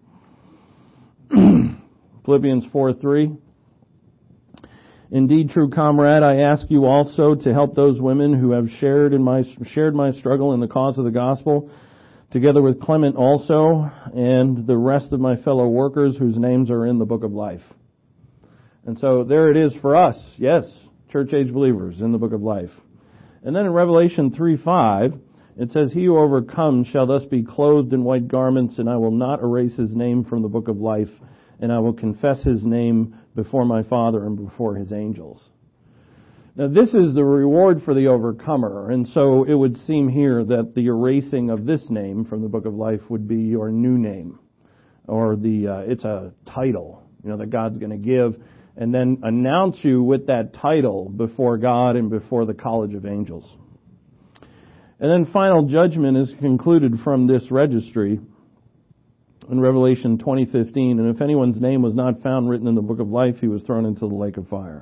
Philippians four three. Indeed, true comrade, I ask you also to help those women who have shared in my shared my struggle in the cause of the gospel, together with Clement also, and the rest of my fellow workers whose names are in the book of life. And so there it is for us. Yes, church age believers in the book of life. And then in Revelation three five, it says, he who overcomes shall thus be clothed in white garments, and I will not erase his name from the book of life, and I will confess his name before my Father and before his angels. Now this is the reward for the overcomer, and so it would seem here that the erasing of this name from the book of life would be your new name, or the uh, it's a title, you know, that God's going to give, and then announce you with that title before God and before the college of angels. And then final judgment is concluded from this registry in Revelation twenty fifteen, and if anyone's name was not found written in the book of life, he was thrown into the lake of fire.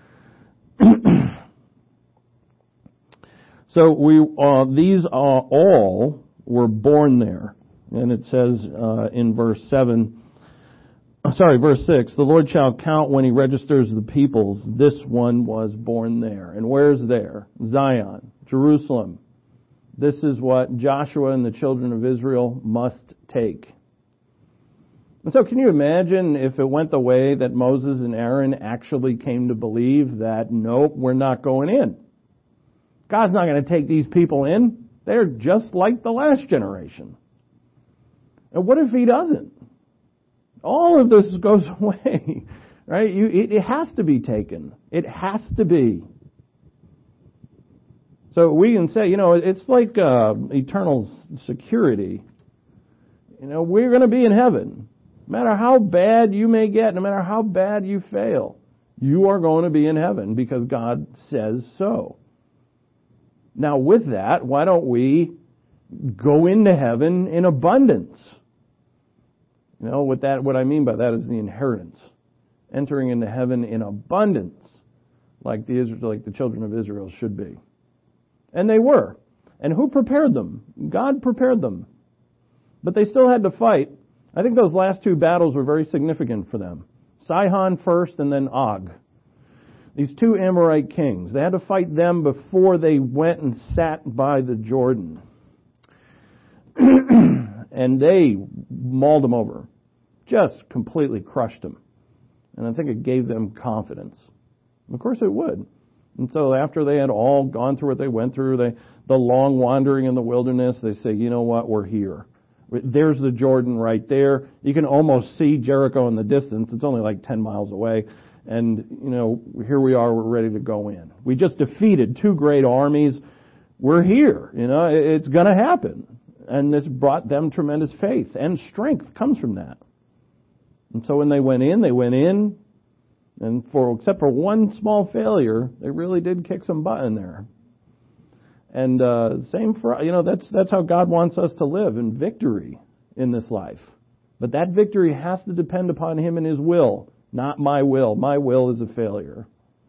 So we uh, these are all were born there, and it says uh, in verse seven. Sorry, verse six. The Lord shall count when he registers the peoples. This one was born there, and where's there? Zion, Jerusalem. This is what Joshua and the children of Israel must take. And so can you imagine if it went the way that Moses and Aaron actually came to believe that, nope, we're not going in. God's not going to take these people in. They're just like the last generation. And what if he doesn't? All of this goes away, right? You, it, it has to be taken. It has to be. So we can say, you know, it's like uh, eternal security. You know, we're going to be in heaven. No matter how bad you may get, no matter how bad you fail, you are going to be in heaven because God says so. Now with that, why don't we go into heaven in abundance? You know, what that, what I mean by that is the inheritance. Entering into heaven in abundance, like the Israel, like the children of Israel should be. And they were. And who prepared them? God prepared them. But they still had to fight. I think those last two battles were very significant for them. Sihon first and then Og. These two Amorite kings. They had to fight them before they went and sat by the Jordan. And they mauled them over. Just completely crushed them. And I think it gave them confidence. Of course it would. And so after they had all gone through what they went through, they, the long wandering in the wilderness, they say, you know what, we're here. There's the Jordan right there. You can almost see Jericho in the distance. It's only like ten miles away. And, you know, here we are, we're ready to go in. We just defeated two great armies. We're here. You know, it's going to happen. And this brought them tremendous faith. And strength comes from that. And so when they went in, they went in. And for except for one small failure, they really did kick some butt in there. And uh, same for, you know, that's that's how God wants us to live, in victory in this life. But that victory has to depend upon Him and His will, not my will. My will is a failure.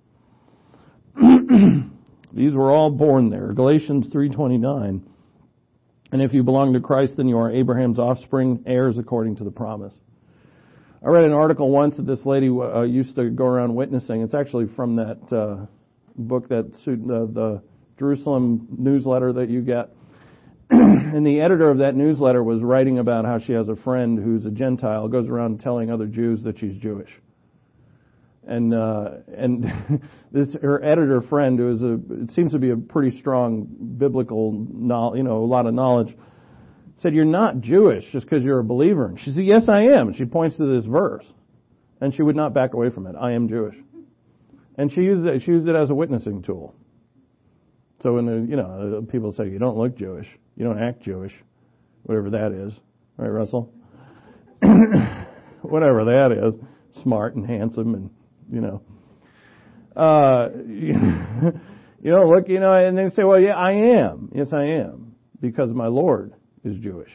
These were all born there. Galatians three twenty-nine. And if you belong to Christ, then you are Abraham's offspring, heirs according to the promise. I read an article once that this lady uh, used to go around witnessing. It's actually from that uh, book, that uh, the Jerusalem newsletter that you get. And the editor of that newsletter was writing about how she has a friend who's a Gentile, goes around telling other Jews that she's Jewish. And uh, and this her editor friend, who is a it seems to be a pretty strong biblical knowledge, you know, a lot of knowledge, said, "You're not Jewish just because you're a believer." And she said, "Yes, I am." And she points to this verse, and she would not back away from it. I am Jewish, and she used it. She used it as a witnessing tool. So when the, you know, people say you don't look Jewish, you don't act Jewish, whatever that is, right, Russell? Whatever that is, smart and handsome, and you know, uh, you don't look, you know, and they say, well, yeah, I am. Yes, I am, because my Lord is Jewish.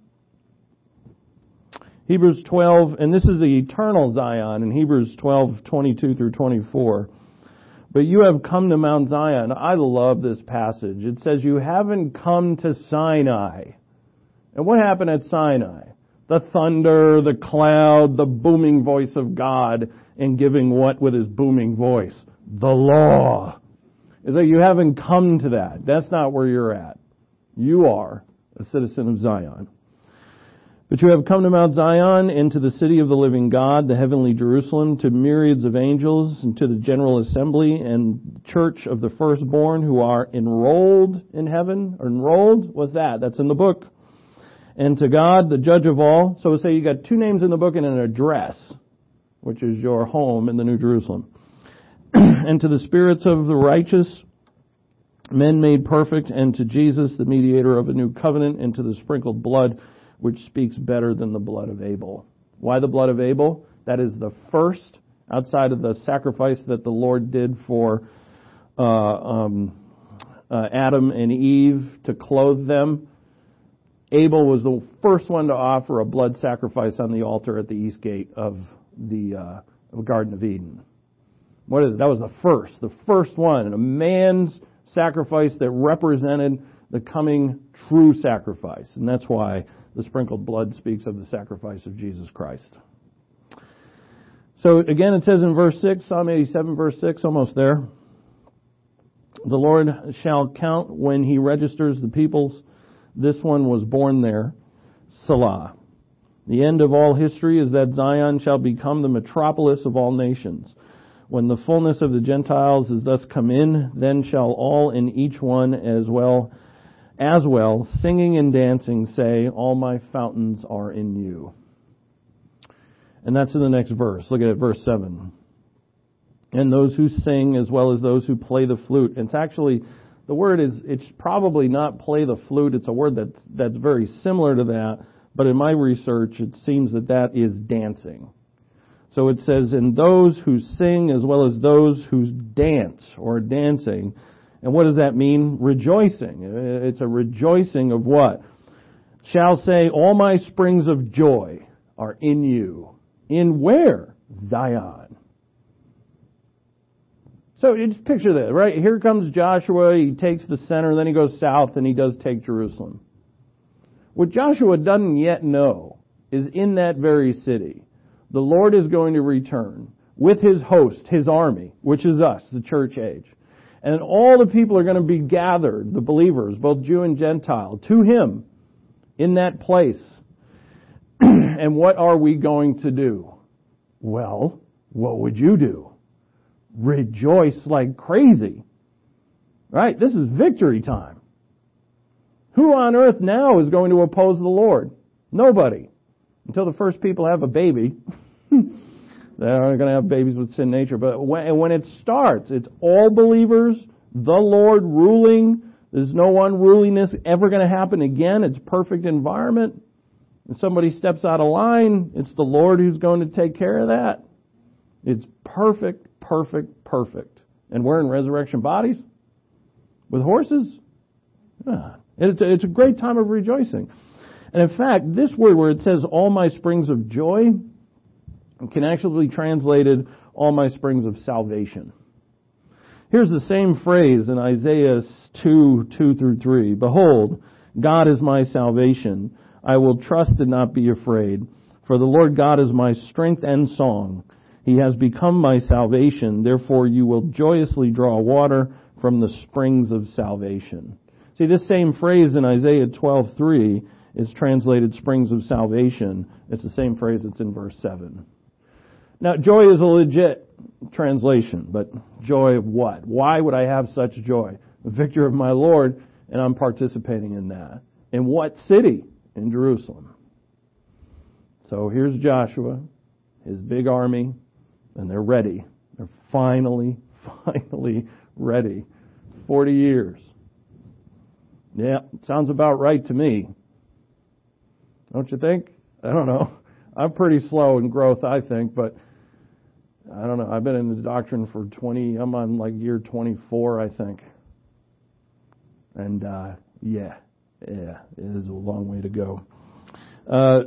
Hebrews twelve, and this is the eternal Zion in Hebrews twelve, twenty-two through twenty-four. But you have come to Mount Zion. I love this passage. It says you haven't come to Sinai. And what happened at Sinai? The thunder, the cloud, the booming voice of God, and giving what with his booming voice? The law. It's like you haven't come to that. That's not where you're at. You are a citizen of Zion. But you have come to Mount Zion, and to the city of the living God, the heavenly Jerusalem, to myriads of angels, and to the general assembly and church of the firstborn who are enrolled in heaven. Or enrolled? What's that? That's in the book. And to God, the judge of all. So we say you got two names in the book and an address, which is your home in the New Jerusalem. And to the spirits of the righteous, men made perfect, and to Jesus, the mediator of a new covenant, and to the sprinkled blood, which speaks better than the blood of Abel. Why the blood of Abel? That is the first, outside of the sacrifice that the Lord did for uh, um, uh, Adam and Eve to clothe them. Abel was the first one to offer a blood sacrifice on the altar at the east gate of the uh, Garden of Eden. What is it? That was the first, the first one, a man's sacrifice that represented the coming true sacrifice. And that's why the sprinkled blood speaks of the sacrifice of Jesus Christ. So again, it says in verse six, Psalm eighty-seven, verse six, almost there. The Lord shall count when he registers the peoples. This one was born there. Selah. The end of all history is that Zion shall become the metropolis of all nations. When the fullness of the Gentiles is thus come in, then shall all and each one as well As well, singing and dancing, say, all my fountains are in you. And that's in the next verse. Look at it, verse seven. And those who sing as well as those who play the flute. It's actually, the word is, it's probably not play the flute. It's a word that's, that's very similar to that. But in my research, it seems that that is dancing. So it says, and those who sing as well as those who dance or dancing. And what does that mean? Rejoicing. It's a rejoicing of what? Shall say, all my springs of joy are in you. In where? Zion. So you just picture that, right? Here comes Joshua. He takes the center, then he goes south, and he does take Jerusalem. What Joshua doesn't yet know is in that very city, the Lord is going to return with his host, his army, which is us, the church age. And all the people are going to be gathered, the believers, both Jew and Gentile, to him in that place. And what are we going to do? Well, what would you do? Rejoice like crazy. Right? This is victory time. Who on earth now is going to oppose the Lord? Nobody. Until the first people have a baby. They're going to have babies with sin nature. But when, when it starts, it's all believers, the Lord ruling. There's no unruliness ever going to happen again. It's perfect environment. If somebody steps out of line, it's the Lord who's going to take care of that. It's perfect, perfect, perfect. And we're in resurrection bodies with horses. Yeah. It's, a, it's a great time of rejoicing. And in fact, this word where it says, all my springs of joy, can actually be translated, all my springs of salvation. Here's the same phrase in Isaiah two, two through three. Behold, God is my salvation. I will trust and not be afraid. For the Lord God is my strength and song. He has become my salvation. Therefore you will joyously draw water from the springs of salvation. See, this same phrase in Isaiah twelve three is translated springs of salvation. It's the same phrase that's in verse seven. Now, joy is a legit translation, but joy of what? Why would I have such joy? The victory of my Lord, and I'm participating in that. In what city? In Jerusalem. So here's Joshua, his big army, and they're ready. They're finally, finally ready. Forty years. Yeah, sounds about right to me. Don't you think? I don't know. I'm pretty slow in growth, I think, but I don't know. I've been in the doctrine for twenty, I'm on like year twenty-four, I think. And, uh, yeah, yeah, it is a long way to go. Uh,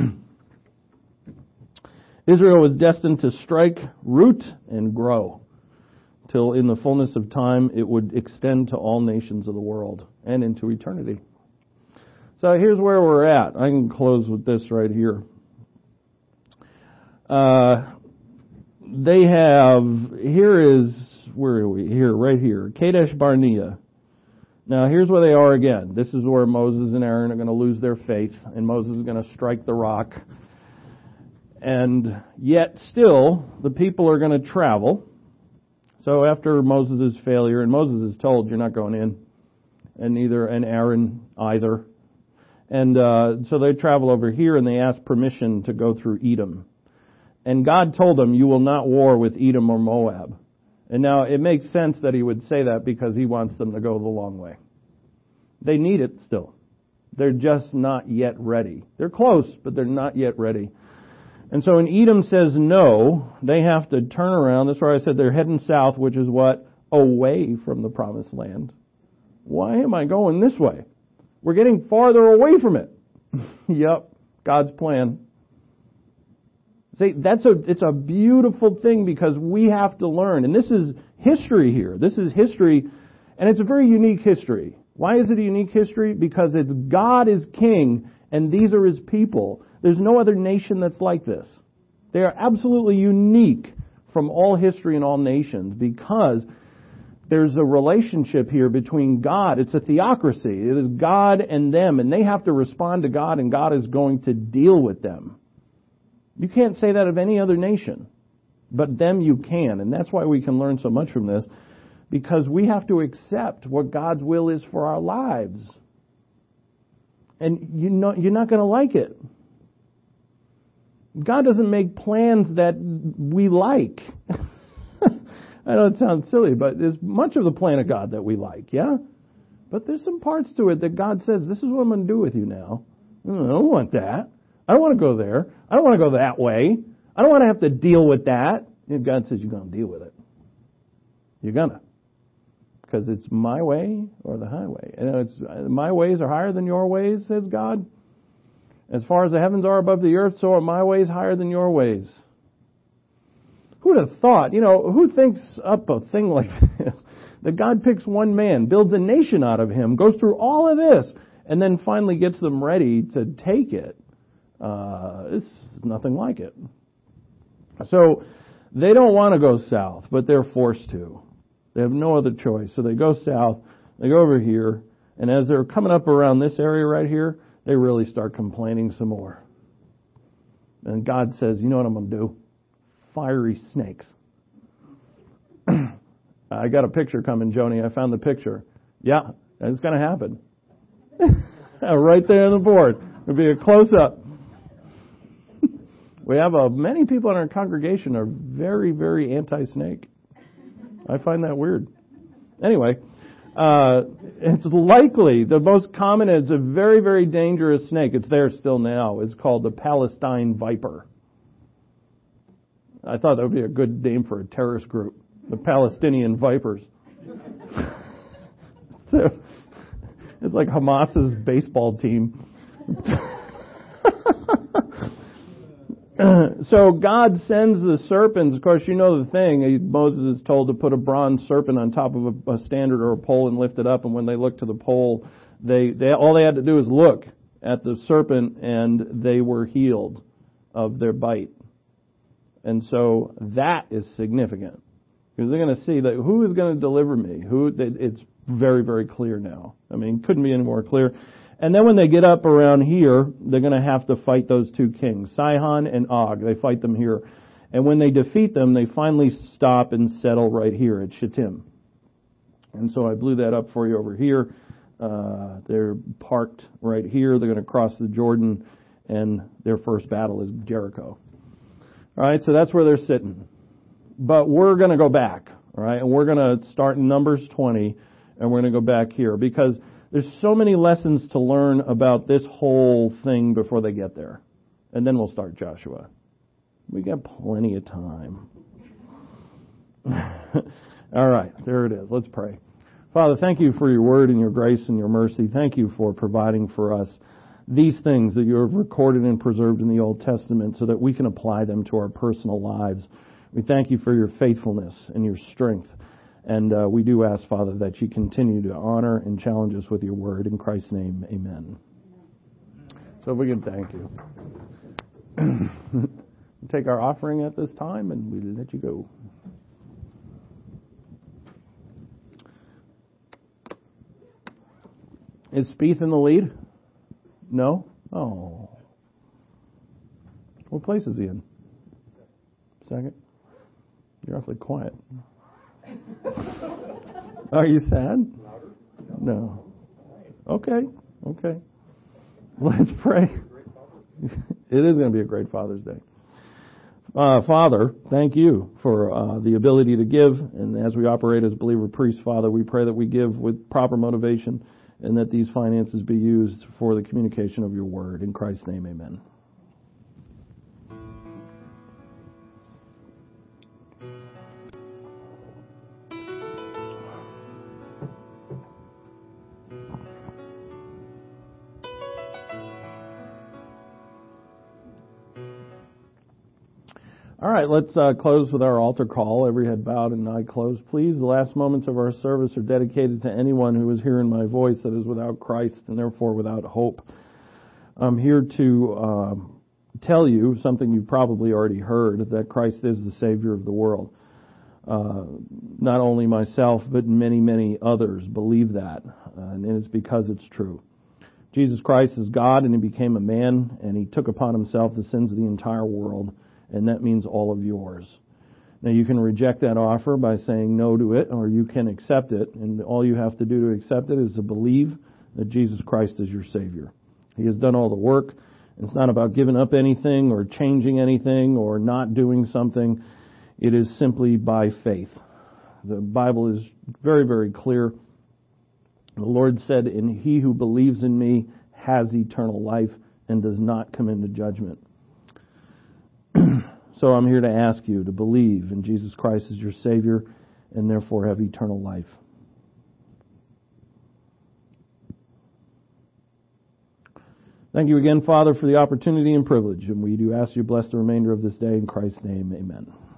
Israel was destined to strike, root, and grow, till in the fullness of time it would extend to all nations of the world and into eternity. So here's where we're at. I can close with this right here. Uh, they have, here is, where are we? Here, right here, Kadesh Barnea. Now here's where they are again. This is where Moses and Aaron are going to lose their faith, and Moses is going to strike the rock. And yet still, the people are going to travel. So after Moses' failure, and Moses is told, you're not going in, and neither, and Aaron either. And uh, so they travel over here, and they ask permission to go through Edom. And God told them, you will not war with Edom or Moab. And now it makes sense that he would say that because he wants them to go the long way. They need it still. They're just not yet ready. They're close, but they're not yet ready. And so when Edom says no, they have to turn around. That's why I said they're heading south, which is what? Away from the promised land. Why am I going this way? We're getting farther away from it. Yep, God's plan. See, that's a, it's a beautiful thing because we have to learn. And this is history here. This is history, and it's a very unique history. Why is it a unique history? Because it's God is king, and these are his people. There's no other nation that's like this. They are absolutely unique from all history and all nations because there's a relationship here between God. It's a theocracy. It is God and them, and they have to respond to God, and God is going to deal with them. You can't say that of any other nation, but them you can, and that's why we can learn so much from this, because we have to accept what God's will is for our lives. And you know, you're not going to like it. God doesn't make plans that we like. I know it sounds silly, but there's much of the plan of God that we like, yeah? But there's some parts to it that God says, this is what I'm going to do with you now. I don't want that. I don't want to go there. I don't want to go that way. I don't want to have to deal with that. And God says, you're going to deal with it. You're going to. Because it's my way or the highway. And it's, my ways are higher than your ways, says God. As far as the heavens are above the earth, so are my ways higher than your ways. Who would have thought, you know, who thinks up a thing like this? That God picks one man, builds a nation out of him, goes through all of this, and then finally gets them ready to take it. Uh, it's nothing like it. So they don't want to go south, but they're forced to. They have no other choice. So they go south, they go over here, and as they're coming up around this area right here, they really start complaining some more. And God says, you know what I'm going to do? Fiery snakes. I got a picture coming, Joni. I found the picture. Yeah, it's going to happen. Right there on the board. It'll be a close-up. We have a, many people in our congregation are very, very anti-snake. I find that weird. Anyway, uh, it's likely the most common, it's a very, very dangerous snake. It's there still now. It's called the Palestine viper. I thought that would be a good name for a terrorist group, the Palestinian vipers. It's like Hamas's baseball team. So God sends the serpents. Of course, you know the thing. Moses is told to put a bronze serpent on top of a, a standard or a pole and lift it up. And when they looked to the pole, they, they all they had to do was look at the serpent, and they were healed of their bite. And so that is significant, because they're going to see that who is going to deliver me. Who it's very, very clear now. I mean, couldn't be any more clear. And then when they get up around here, they're going to have to fight those two kings, Sihon and Og. They fight them here. And when they defeat them, they finally stop and settle right here at Shittim. And so I blew that up for you over here. Uh, they're parked right here. They're going to cross the Jordan, and their first battle is Jericho. All right, so that's where they're sitting. But we're going to go back, all right, and we're going to start in Numbers twenty, and we're going to go back here, because There's so many lessons to learn about this whole thing before they get there. And then we'll start Joshua. We got plenty of time. All right, there it is. Let's pray. Father, thank you for your word and your grace and your mercy. Thank you for providing for us these things that you have recorded and preserved in the Old Testament so that we can apply them to our personal lives. We thank you for your faithfulness and your strength. And uh, we do ask, Father, that you continue to honor and challenge us with your word. In Christ's name, amen. So if we can thank you. Take our offering at this time and we let you go. Is Spieth in the lead? No? Oh. What place is he in? Second? You're awfully quiet. Are you sad? No. Okay. Okay. Let's pray. It is going to be a great Father's Day. Uh, Father, thank you for uh, the ability to give. And as we operate as believer priests, Father, we pray that we give with proper motivation and that these finances be used for the communication of your word. In Christ's name, amen. All right, let's uh, close with our altar call. Every head bowed and eye closed, please. The last moments of our service are dedicated to anyone who is hearing my voice that is without Christ and therefore without hope. I'm here to uh, tell you something you've probably already heard, that Christ is the Savior of the world. Uh, not only myself, but many, many others believe that, uh, and it's because it's true. Jesus Christ is God, and He became a man, and He took upon Himself the sins of the entire world, and that means all of yours. Now, you can reject that offer by saying no to it, or you can accept it, and all you have to do to accept it is to believe that Jesus Christ is your Savior. He has done all the work. It's not about giving up anything or changing anything or not doing something. It is simply by faith. The Bible is very, very clear. The Lord said, "And he who believes in me has eternal life and does not come into judgment." So I'm here to ask you to believe in Jesus Christ as your Savior and therefore have eternal life. Thank you again, Father, for the opportunity and privilege, and we do ask you to bless the remainder of this day in Christ's name. Amen.